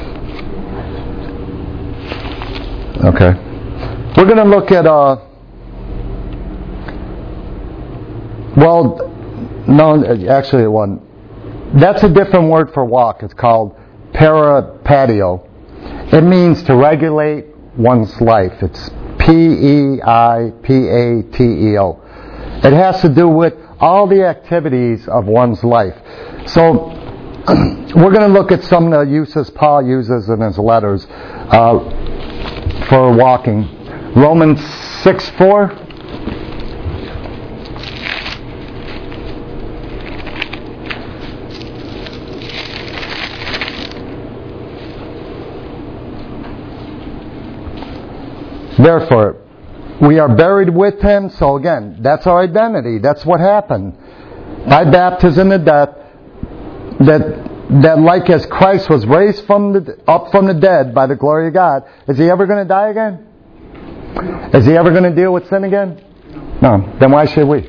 Okay. We're going to look at... actually it wasn't. That's a different word for walk. It's called peripateo. It means to regulate one's life. It's P-E-I-P-A-T-E-O. It has to do with all the activities of one's life. So, we're going to look at some of the uses Paul uses in his letters for walking. Romans 6:4. Therefore, we are buried with Him. So again, that's our identity. That's what happened. By baptism and death, that like as Christ was raised up from the dead by the glory of God, is He ever going to die again? Is He ever going to deal with sin again? No. Then why should we?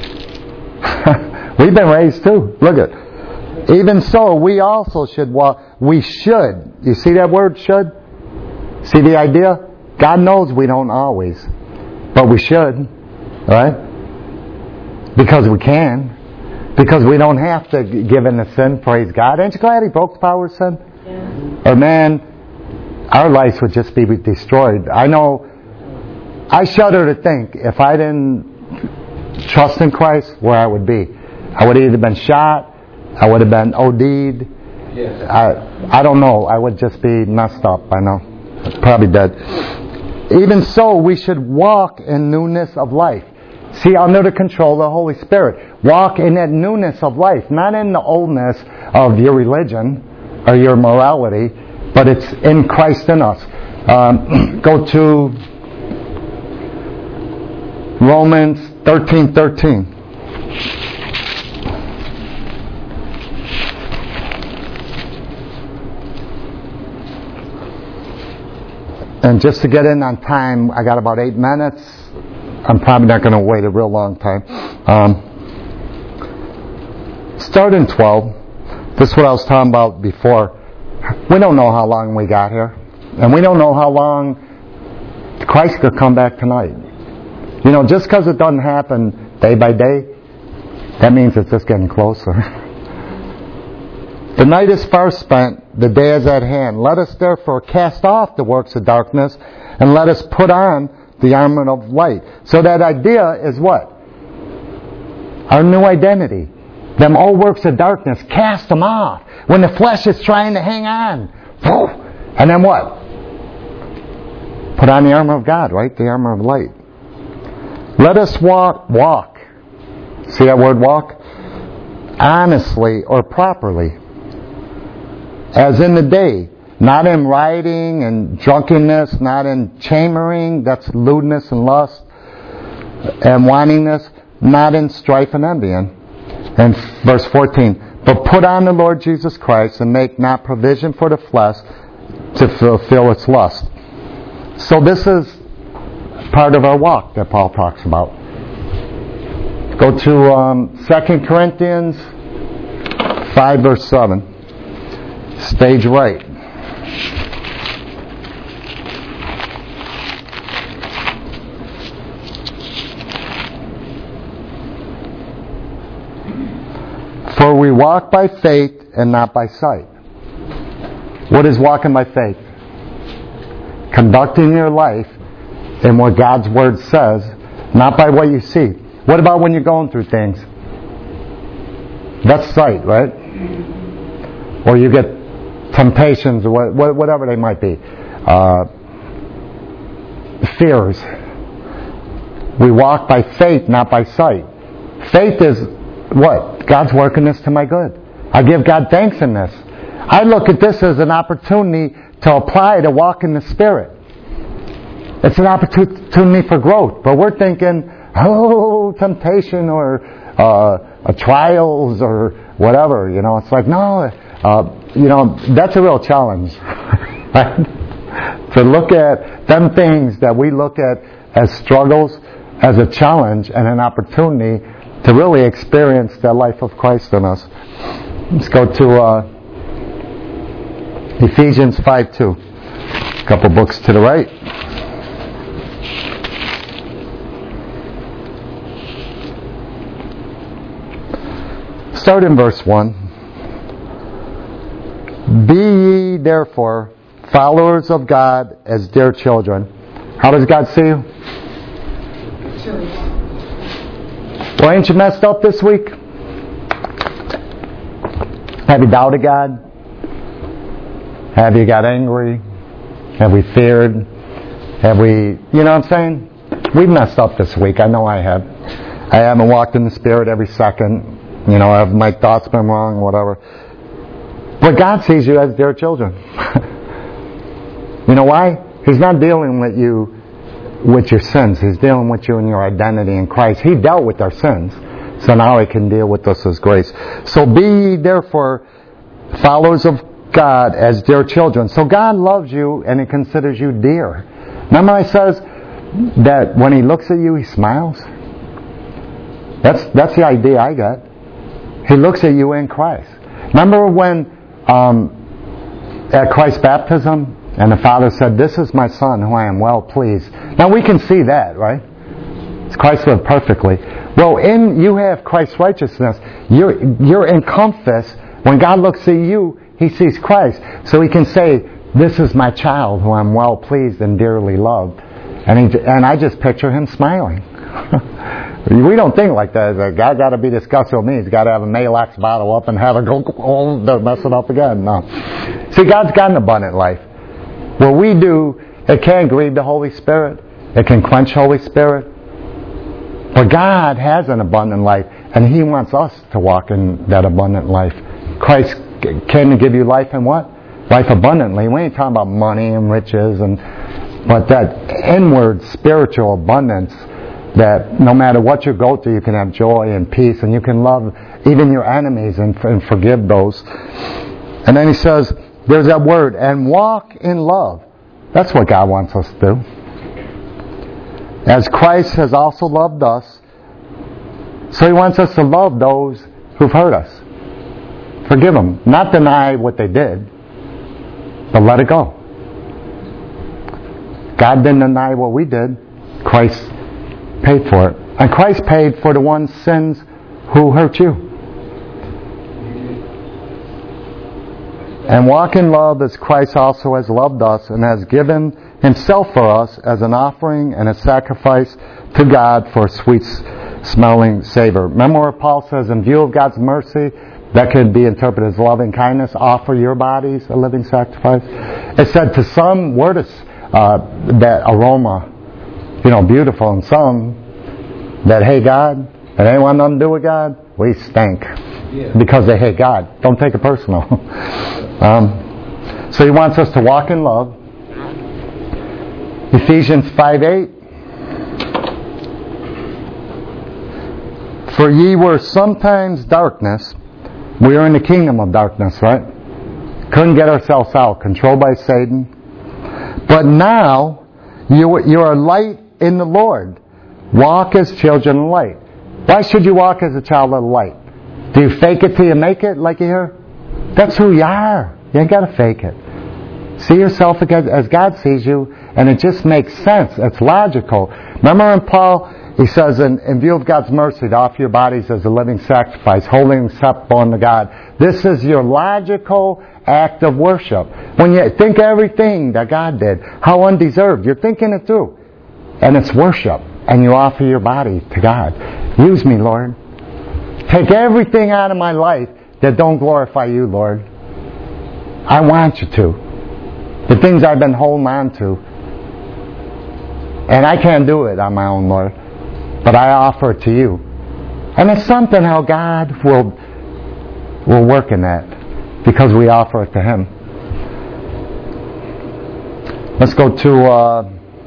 We've been raised too. Look at it. Even so, we also should walk. We should. You see that word, should? See the idea? God knows we don't always, but we should, right? Because we can. Because we don't have to give in to sin, praise God. Aren't you glad He broke the power of sin? Yeah. Or man, our lives would just be destroyed. I know, I shudder to think if I didn't trust in Christ, where I would be. I would have either been shot, I would have been OD'd. Yes. I don't know. I would just be messed up, I know. Probably dead. Even so, we should walk in newness of life. See, under the control of the Holy Spirit. Walk in that newness of life. Not in the oldness of your religion or your morality, but it's in Christ in us. Go to Romans 13:13. And just to get in on time, I got about 8 minutes. I'm probably not going to wait a real long time. Start in 12. This is what I was talking about before. We don't know how long we got here. And we don't know how long Christ could come back tonight. You know, just because it doesn't happen day by day, that means it's just getting closer. The night is far spent, the day is at hand. Let us therefore cast off the works of darkness, and let us put on the armor of light. So that idea is what? Our new identity. Them old works of darkness, cast them off. When the flesh is trying to hang on. And then what? Put on the armor of God, right? The armor of light. Let us walk. See that word walk? Honestly or properly. As in the day. Not in rioting and drunkenness, not in chambering, that's lewdness and lust, and wantingness, not in strife and envying. And verse 14, but put on the Lord Jesus Christ and make not provision for the flesh to fulfill its lust. So this is part of our walk that Paul talks about. Go to 2 Corinthians 5 verse 7. Stage right. For we walk by faith and not by sight. What is walking by faith? Conducting your life in what God's Word says, not by what you see. What about when you're going through things? That's sight, right? Or you get temptations, or whatever they might be. Fears. We walk by faith, not by sight. Faith is what? God's working this to my good. I give God thanks in this. I look at this as an opportunity to apply to walk in the Spirit. It's an opportunity for growth. But we're thinking, temptation or trials or whatever. You know, it's like, no, that's a real challenge. Right? To look at them things that we look at as struggles, as a challenge and an opportunity to really experience the life of Christ in us. Let's go to Ephesians 5:2. A couple books to the right. Start in verse 1. Be ye therefore followers of God as dear children. How does God see you? Well, ain't you messed up this week? Have you doubted God? Have you got angry? Have we feared? Have we, you know what I'm saying? We've messed up this week. I know I have. I haven't walked in the Spirit every second. You know, have my thoughts been wrong, whatever. But God sees you as dear children. You know why? He's not dealing with you with your sins. He's dealing with you in your identity in Christ. He dealt with our sins. So now He can deal with us as grace. So be ye therefore followers of God as dear children. So God loves you and He considers you dear. Remember I says that when He looks at you, He smiles? That's the idea I got. He looks at you in Christ. Remember when at Christ's baptism, And the Father said, "This is my Son who I am well pleased." Now we can see that, right? Christ lived perfectly. Well, you have Christ's righteousness. You're encompassed. When God looks at you, He sees Christ. So He can say, "This is my child who I'm well pleased and dearly loved." And I just picture Him smiling. We don't think like that. God got to be disgusted with me. He's got to have a Maalox bottle up and have it go, oh, don't mess it up again. No. See, God's got an abundant life. What we do, it can grieve the Holy Spirit. It can quench Holy Spirit. But God has an abundant life, and He wants us to walk in that abundant life. Christ came to give you life and what? Life abundantly. We ain't talking about money and riches, but that inward spiritual abundance that no matter what you go through, you can have joy and peace, and you can love even your enemies and forgive those. And then He says, there's that word, and walk in love. That's what God wants us to do. As Christ has also loved us, so He wants us to love those who've hurt us. Forgive them. Not deny what they did, but let it go. God didn't deny what we did. Christ paid for it. And Christ paid for the one's sins who hurt you. And walk in love as Christ also has loved us and has given Himself for us as an offering and a sacrifice to God for a sweet smelling savor. Remember where Paul says, in view of God's mercy, that could be interpreted as loving kindness, offer your bodies a living sacrifice. It said to some, where does that aroma, beautiful, and some that hate God, and they want nothing to do with God, we stink. Yeah. Because they hate God. Don't take it personal. So He wants us to walk in love. Ephesians 5:8. For ye were sometimes darkness. We are in the kingdom of darkness, right? Couldn't get ourselves out. Controlled by Satan. But now you are light in the Lord. Walk as children of light. Why should you walk as a child of light? Do you fake it till you make it, like you hear? That's who you are. You ain't got to fake it. See yourself as God sees you, and it just makes sense. It's logical. Remember when Paul, he says, in view of God's mercy, to offer your bodies as a living sacrifice, holy and acceptable unto God. This is your logical act of worship. When you think everything that God did, how undeserved, you're thinking it through. And it's worship. And you offer your body to God. Use me, Lord. Take everything out of my life that don't glorify you, Lord. I want you to. The things I've been holding on to. And I can't do it on my own, Lord. But I offer it to you. And it's something how God will work in that. Because we offer it to Him. Let's go to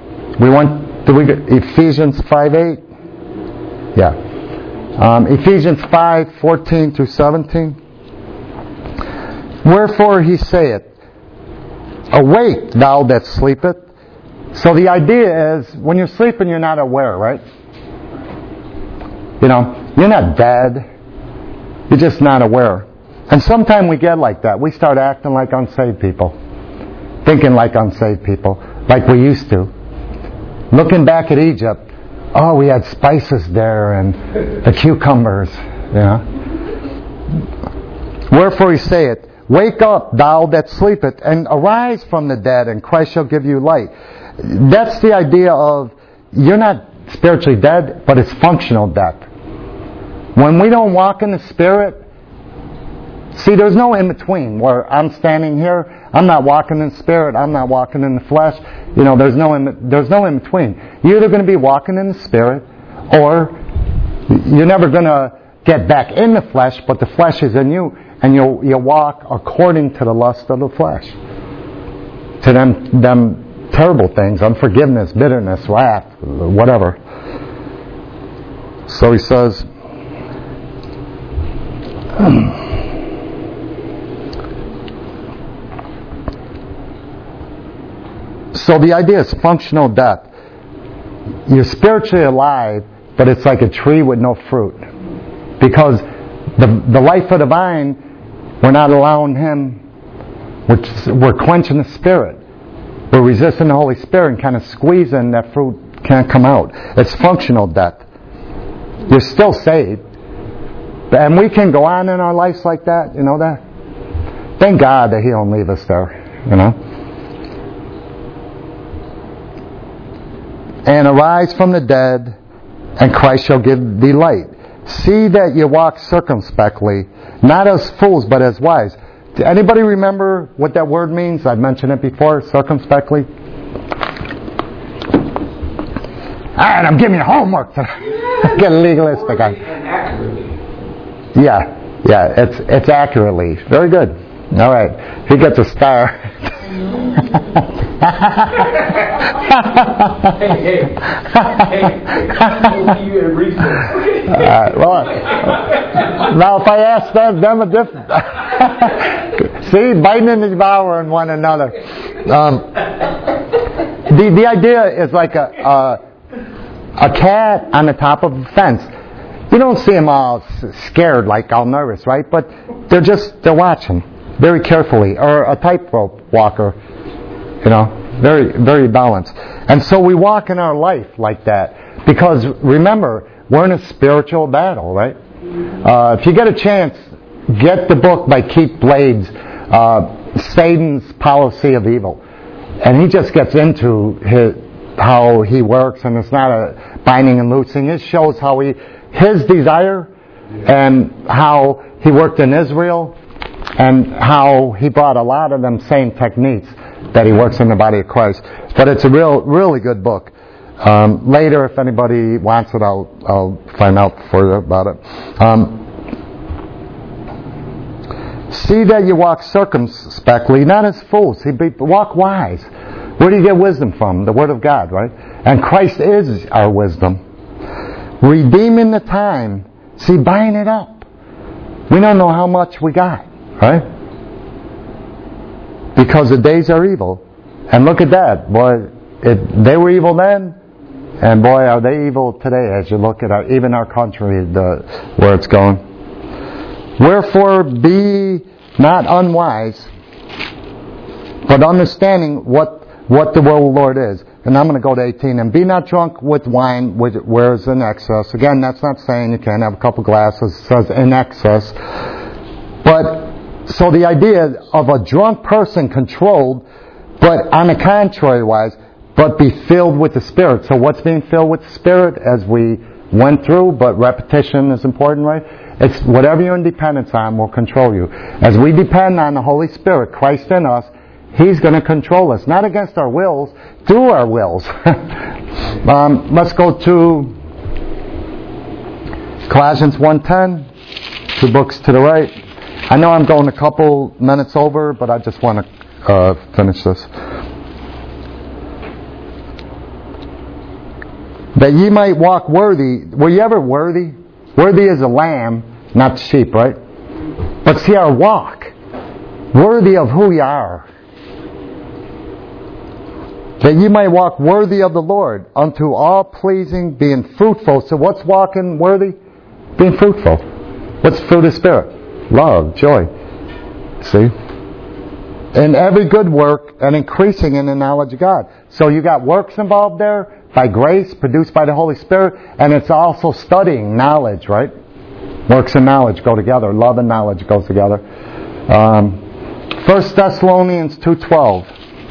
Ephesians 5:8? Yeah. Ephesians 5:14 through 17. Wherefore He saith, awake, thou that sleepeth. So the idea is, when you're sleeping, you're not aware, right? You're not dead. You're just not aware. And sometimes we get like that. We start acting like unsaved people. Thinking like unsaved people. Like we used to. Looking back at Egypt, we had spices there and the cucumbers, Wherefore He saith, wake up, thou that sleepeth, and arise from the dead, and Christ shall give you light. That's the idea of, you're not spiritually dead, but it's functional death. When we don't walk in the Spirit, see, there's no in between where I'm standing here, I'm not walking in the Spirit, I'm not walking in the flesh. There's no in between. You're either going to be walking in the Spirit, or you're never going to get back in the flesh, but the flesh is in you, and you'll walk according to the lust of the flesh. To them terrible things, unforgiveness, bitterness, wrath, whatever. So he says, so the idea is functional death. You're spiritually alive, but it's like a tree with no fruit. Because the life of the vine, we're not allowing Him, we're quenching the Spirit. We're resisting the Holy Spirit and kind of squeezing that fruit can't come out. It's functional death. You're still saved. And we can go on in our lives like that, you know that? Thank God that He don't leave us there, you know? And arise from the dead, and Christ shall give thee light. See that you walk circumspectly, not as fools, but as wise. Anybody remember what that word means? I've mentioned it before, circumspectly. Alright, I'm giving you homework today. Get legalistic. Yeah, it's accurately. Very good. Alright, he gets a star. Hey, well, now if I ask them a different... See, biting and devouring one another. The idea is like a cat on the top of a fence. You don't see them all scared, like all nervous, right? But they're watching very carefully. Or a tightrope walker, you know, very, very balanced. And so we walk in our life like that. Because remember, we're in a spiritual battle, right? If you get a chance, get the book by Keith Blades, Satan's Policy of Evil. And he just gets into how he works, and it's not a binding and loosing. It shows how his desire and how he worked in Israel and how he brought a lot of them same techniques that he works in the body of Christ. But it's a really good book. Later, if anybody wants it, I'll find out further about it. See that you walk circumspectly, not as fools. Walk wise. Where do you get wisdom from? The Word of God, right? And Christ is our wisdom. Redeeming the time. See, buying it up. We don't know how much we got, right? Because the days are evil. And look at that. Boy, they were evil then, and boy, are they evil today as you look at even our country, where it's going. Wherefore be not unwise, but understanding what the will of the Lord is. And I'm going to go to 18. And be not drunk with wine, where is in excess. Again, that's not saying you can't have a couple glasses. It says in excess. But, so the idea of a drunk person controlled, but on the contrary wise, but be filled with the Spirit. So what's being filled with the Spirit as we went through, but repetition is important, right? It's whatever your dependence on will control you. As we depend on the Holy Spirit, Christ in us, He's going to control us, not against our wills, through our wills. Let's go to Colossians 1:10, 2 books to the right. I know I'm going a couple minutes over, but I just want to finish this. That ye might walk worthy. Were you ever worthy? Worthy as a lamb, not sheep, right? But see our walk. Worthy of who we are. That ye might walk worthy of the Lord, unto all pleasing, being fruitful. So what's walking worthy? Being fruitful. What's fruit of Spirit? Love, joy. See? In every good work and increasing in the knowledge of God. So you got works involved there, by grace, produced by the Holy Spirit, and it's also studying knowledge, right? Works and knowledge go together. Love and knowledge goes together. 1 Thessalonians 2:12.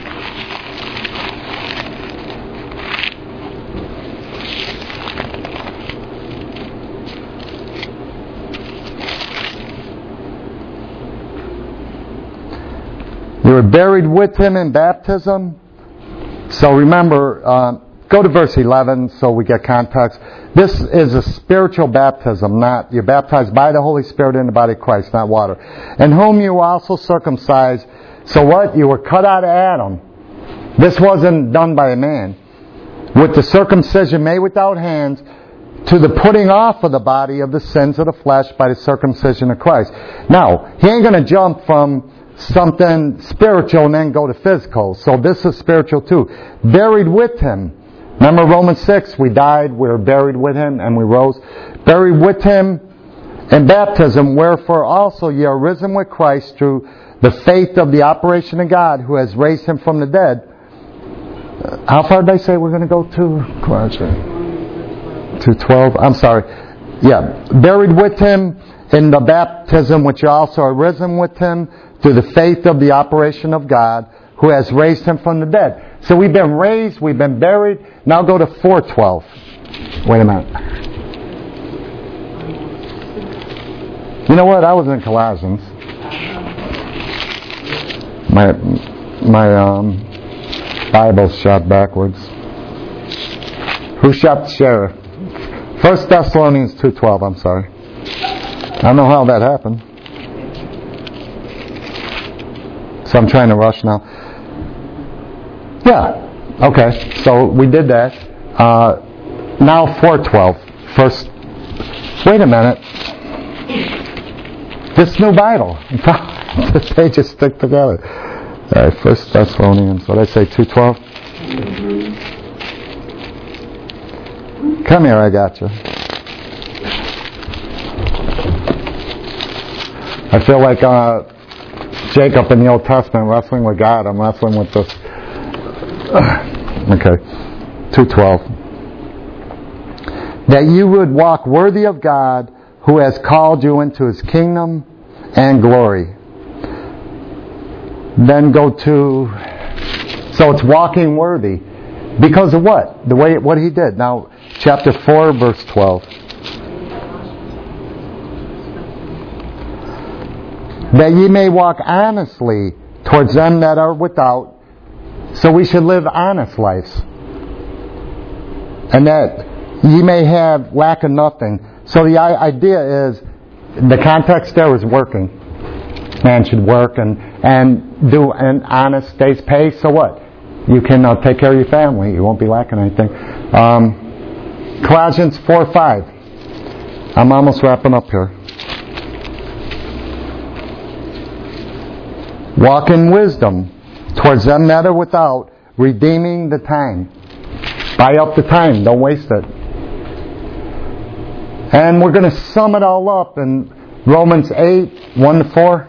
You were buried with Him in baptism. So remember, go to verse 11 so we get context. This is a spiritual baptism, not you're baptized by the Holy Spirit in the body of Christ, not water. In whom you were also circumcised. So what? You were cut out of Adam. This wasn't done by a man. With the circumcision made without hands, to the putting off of the body of the sins of the flesh by the circumcision of Christ. Now, he ain't going to jump from something spiritual and then go to physical. So this is spiritual too. Buried with Him. Remember Romans 6, we died, we were buried with Him, and we rose. Buried with Him in baptism, wherefore also ye are risen with Christ through the faith of the operation of God, who has raised Him from the dead. How far did I say we're going to go to? 2:12. I'm sorry. Yeah. Buried with Him in the baptism, which you also are risen with Him through the faith of the operation of God, who has raised Him from the dead. So we've been raised, we've been buried. Now go to 4:12. Wait a minute. You know what? I was in Colossians. My Bible's shot backwards. Who shot the sheriff? 1 Thessalonians 2:12. I'm sorry. I don't know how that happened. So I'm trying to rush now. Yeah. Okay. So we did that. Now 4:12. First. Wait a minute. This new Bible. The pages stick together. All right. 1 Thessalonians. What did I say? 2:12. Come here. I got you. I feel like Jacob in the Old Testament wrestling with God. I'm wrestling with this. Okay. 2:12. That you would walk worthy of God, who has called you into His kingdom and glory. Then go to... So it's walking worthy. Because of what? What He did. Now, chapter 4, verse 12. That ye may walk honestly towards them that are without. So we should live honest lives. And that ye may have lack of nothing. So the idea is, the context there is working. Man should work and do an honest day's pay. So what? You can take care of your family. You won't be lacking anything. Colossians 4:5. I'm almost wrapping up here. Walk in wisdom towards them that are without, redeeming the time. Buy up the time. Don't waste it. And we're going to sum it all up in Romans 8, 1-4.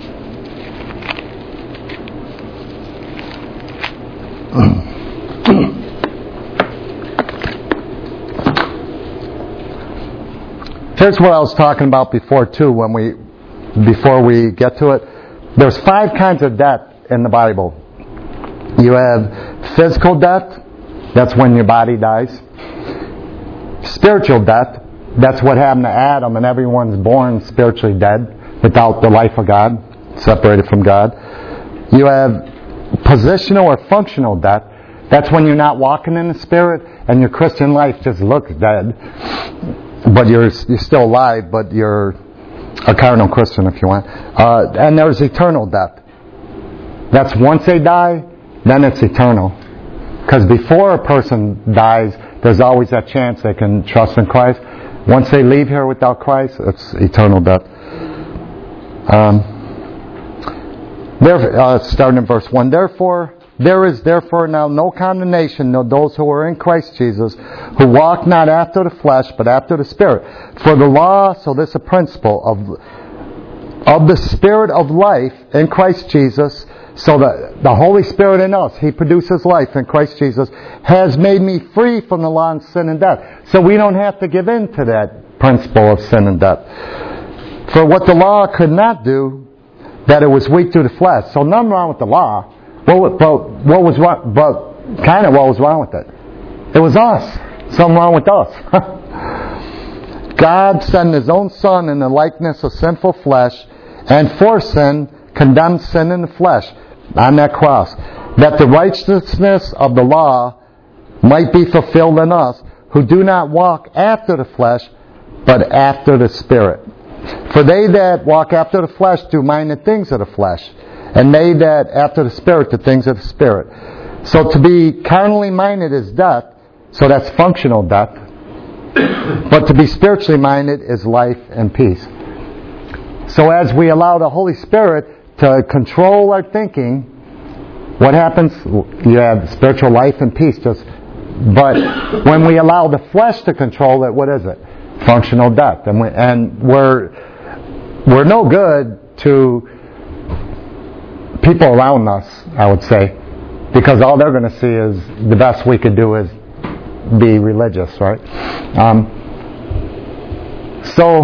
Here's what I was talking about before too, before we get to it. There's 5 kinds of death in the Bible. You have physical death, that's when your body dies. Spiritual death, that's what happened to Adam, and everyone's born spiritually dead, without the life of God, separated from God. You have positional or functional death, that's when you're not walking in the Spirit, and your Christian life just looks dead. But you're still alive, but you're a carnal Christian if you want. And there's eternal death. That's once they die, then it's eternal. Because before a person dies, there's always that chance they can trust in Christ. Once they leave here without Christ, it's eternal death. Starting in verse 1. There is therefore now no condemnation to those who are in Christ Jesus, who walk not after the flesh, but after the Spirit. For the law, so this is a principle of the Spirit of life in Christ Jesus, so that the Holy Spirit in us, He produces life in Christ Jesus, has made me free from the law of sin and death. So we don't have to give in to that principle of sin and death. For what the law could not do, that it was weak through the flesh. So nothing wrong with the law. What was wrong? But kind of what was wrong with it? It was us. Something wrong with us. God sent His own Son in the likeness of sinful flesh, and for sin condemned sin in the flesh on that cross, that the righteousness of the law might be fulfilled in us, who do not walk after the flesh, but after the Spirit. For they that walk after the flesh do mind the things of the flesh, and they that after the Spirit the things of the Spirit. So to be carnally minded is death, so that's functional death. But to be spiritually minded is life and peace. So as we allow the Holy Spirit to control our thinking, what happens? You have spiritual life and peace. But when we allow the flesh to control it, what is it? Functional death. And we're no good to people around us, I would say. because all they're going to see is the best we could do is be religious, right? So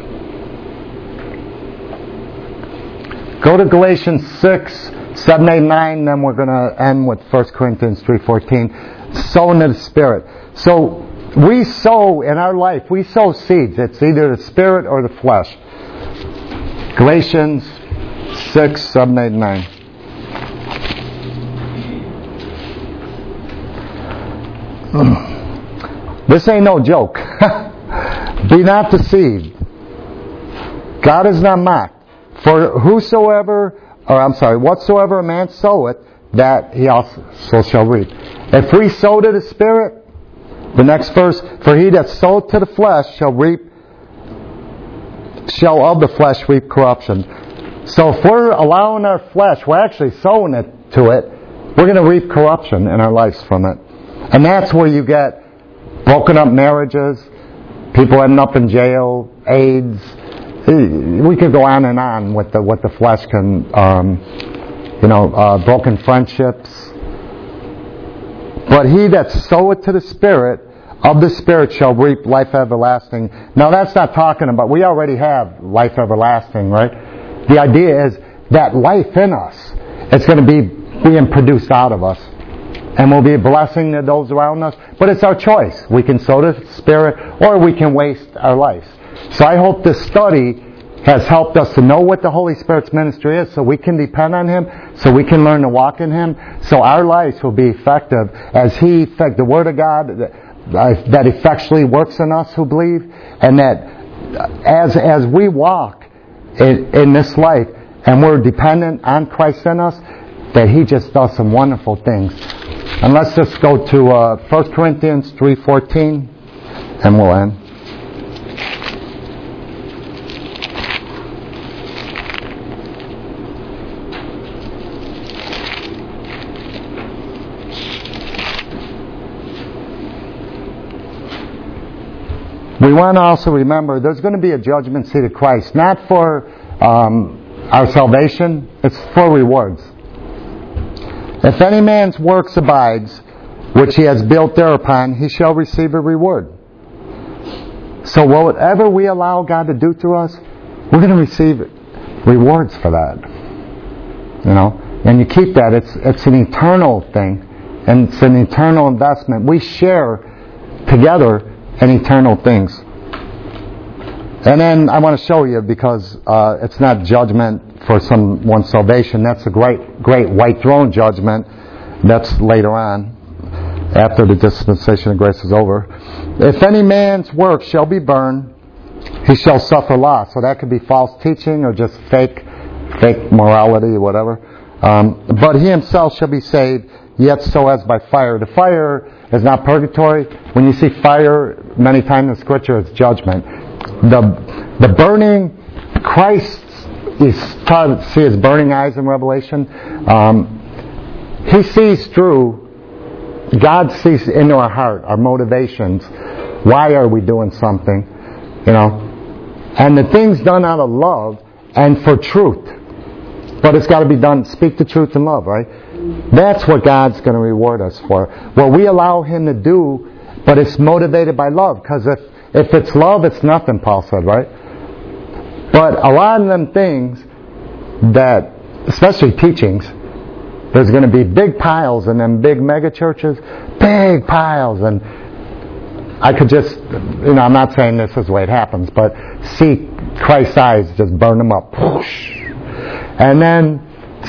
go to Galatians 6, 7, 8, 9, then we're going to end with 1 Corinthians 3:14. Sow into the Spirit. So we sow in our life, we sow seeds. It's either the Spirit or the flesh. Galatians 6, 7, 8, 9. This ain't no joke. Be not deceived. God is not mocked. For whatsoever a man soweth, that he also shall reap. If we sow to the Spirit, the next verse, for he that soweth to the flesh shall of the flesh reap corruption. So if we're allowing our flesh, we're actually sowing it to it, we're going to reap corruption in our lives from it. And that's where you get broken up marriages, people ending up in jail, AIDS. We could go on and on with what the flesh can, broken friendships. But he that soweth to the Spirit, of the Spirit shall reap life everlasting. Now that's not talking about, we already have life everlasting, right? The idea is that life in us, it's going to be being produced out of us. And will be a blessing to those around us. But it's our choice. We can sow the Spirit, or we can waste our lives. So I hope this study has helped us to know what the Holy Spirit's ministry is, so we can depend on Him, so we can learn to walk in Him, so our lives will be effective as the Word of God that effectually works in us who believe, and that as we walk in this life and we're dependent on Christ in us, that He just does some wonderful things. And let's just go to 1 Corinthians 3:14, and we'll end. We want to also remember there's going to be a judgment seat of Christ, not for our salvation, it's for rewards. If any man's works abides, which he has built thereupon, he shall receive a reward. So whatever we allow God to do through us, we're going to receive rewards for that. And you keep that. It's an eternal thing, and it's an eternal investment. We share together in eternal things. And then I want to show you, because it's not judgment for someone's salvation. That's a great white throne judgment. That's later on, after the dispensation of grace is over. If any man's work shall be burned, he shall suffer loss. So that could be false teaching or just fake morality or whatever. But he himself shall be saved, yet so as by fire. The fire is not purgatory. When you see fire, many times in Scripture, it's judgment. The burning, Christ is taught to see his burning eyes in Revelation. He sees through, God sees into our heart, our motivations. Why are we doing something? And the thing's done out of love and for truth. But it's got to be done, speak the truth in love, right? That's what God's going to reward us for. What we allow Him to do, but it's motivated by love. Because if it's love, it's nothing, Paul said, right? But a lot of them things that, especially teachings, there's going to be big piles in them big mega churches, big piles, and I could just, I'm not saying this is the way it happens, but see Christ's eyes just burn them up. And then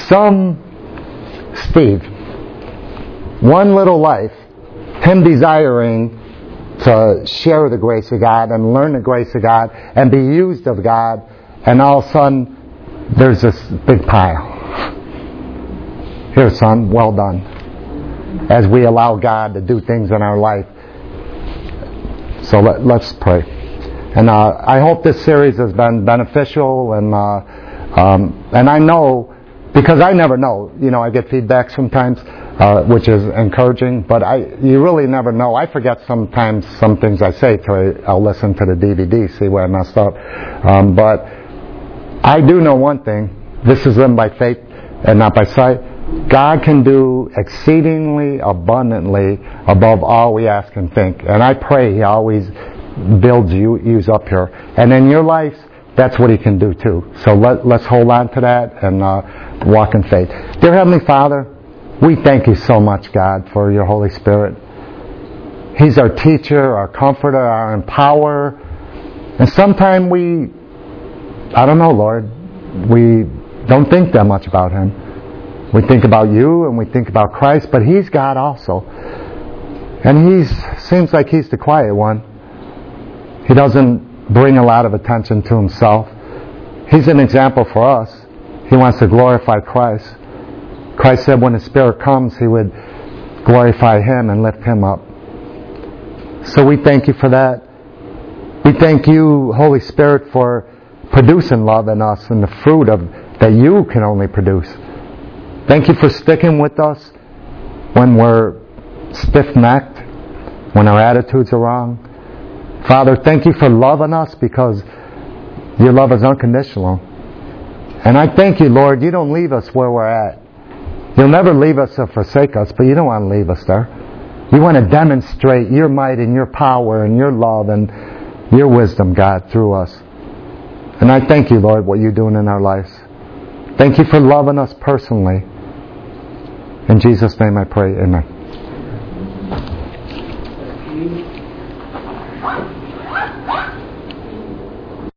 Steve, one little life, him desiring to share the grace of God and learn the grace of God and be used of God, and all of a sudden there's this big pile. Here, son, well done. As we allow God to do things in our life. So let's pray. And I hope this series has been beneficial, and I know, because I never know, I get feedback sometimes, which is encouraging, but you really never know. I forget sometimes some things I say till I'll listen to the DVD, see where I messed up. But I do know one thing: this is living by faith and not by sight. God can do exceedingly abundantly above all we ask and think. And I pray He always builds you up here. And in your life, that's what He can do too. So let's hold on to that and walk in faith. Dear Heavenly Father, we thank You so much, God, for Your Holy Spirit. He's our teacher, our comforter, our empowerer. And sometimes I don't know, Lord, we don't think that much about Him. We think about You and we think about Christ, but He's God also. And He seems like He's the quiet one. He doesn't bring a lot of attention to Himself. He's an example for us. He wants to glorify Christ. Christ said when the Spirit comes, He would glorify Him and lift Him up. So we thank You for that. We thank You, Holy Spirit, for producing love in us and the fruit that You can only produce. Thank You for sticking with us when we're stiff-necked, when our attitudes are wrong. Father, thank You for loving us because Your love is unconditional. And I thank You, Lord, You don't leave us where we're at. You'll never leave us or forsake us, but You don't want to leave us there. You want to demonstrate Your might and Your power and Your love and Your wisdom, God, through us. And I thank You, Lord, what You're doing in our lives. Thank You for loving us personally. In Jesus' name I pray, amen.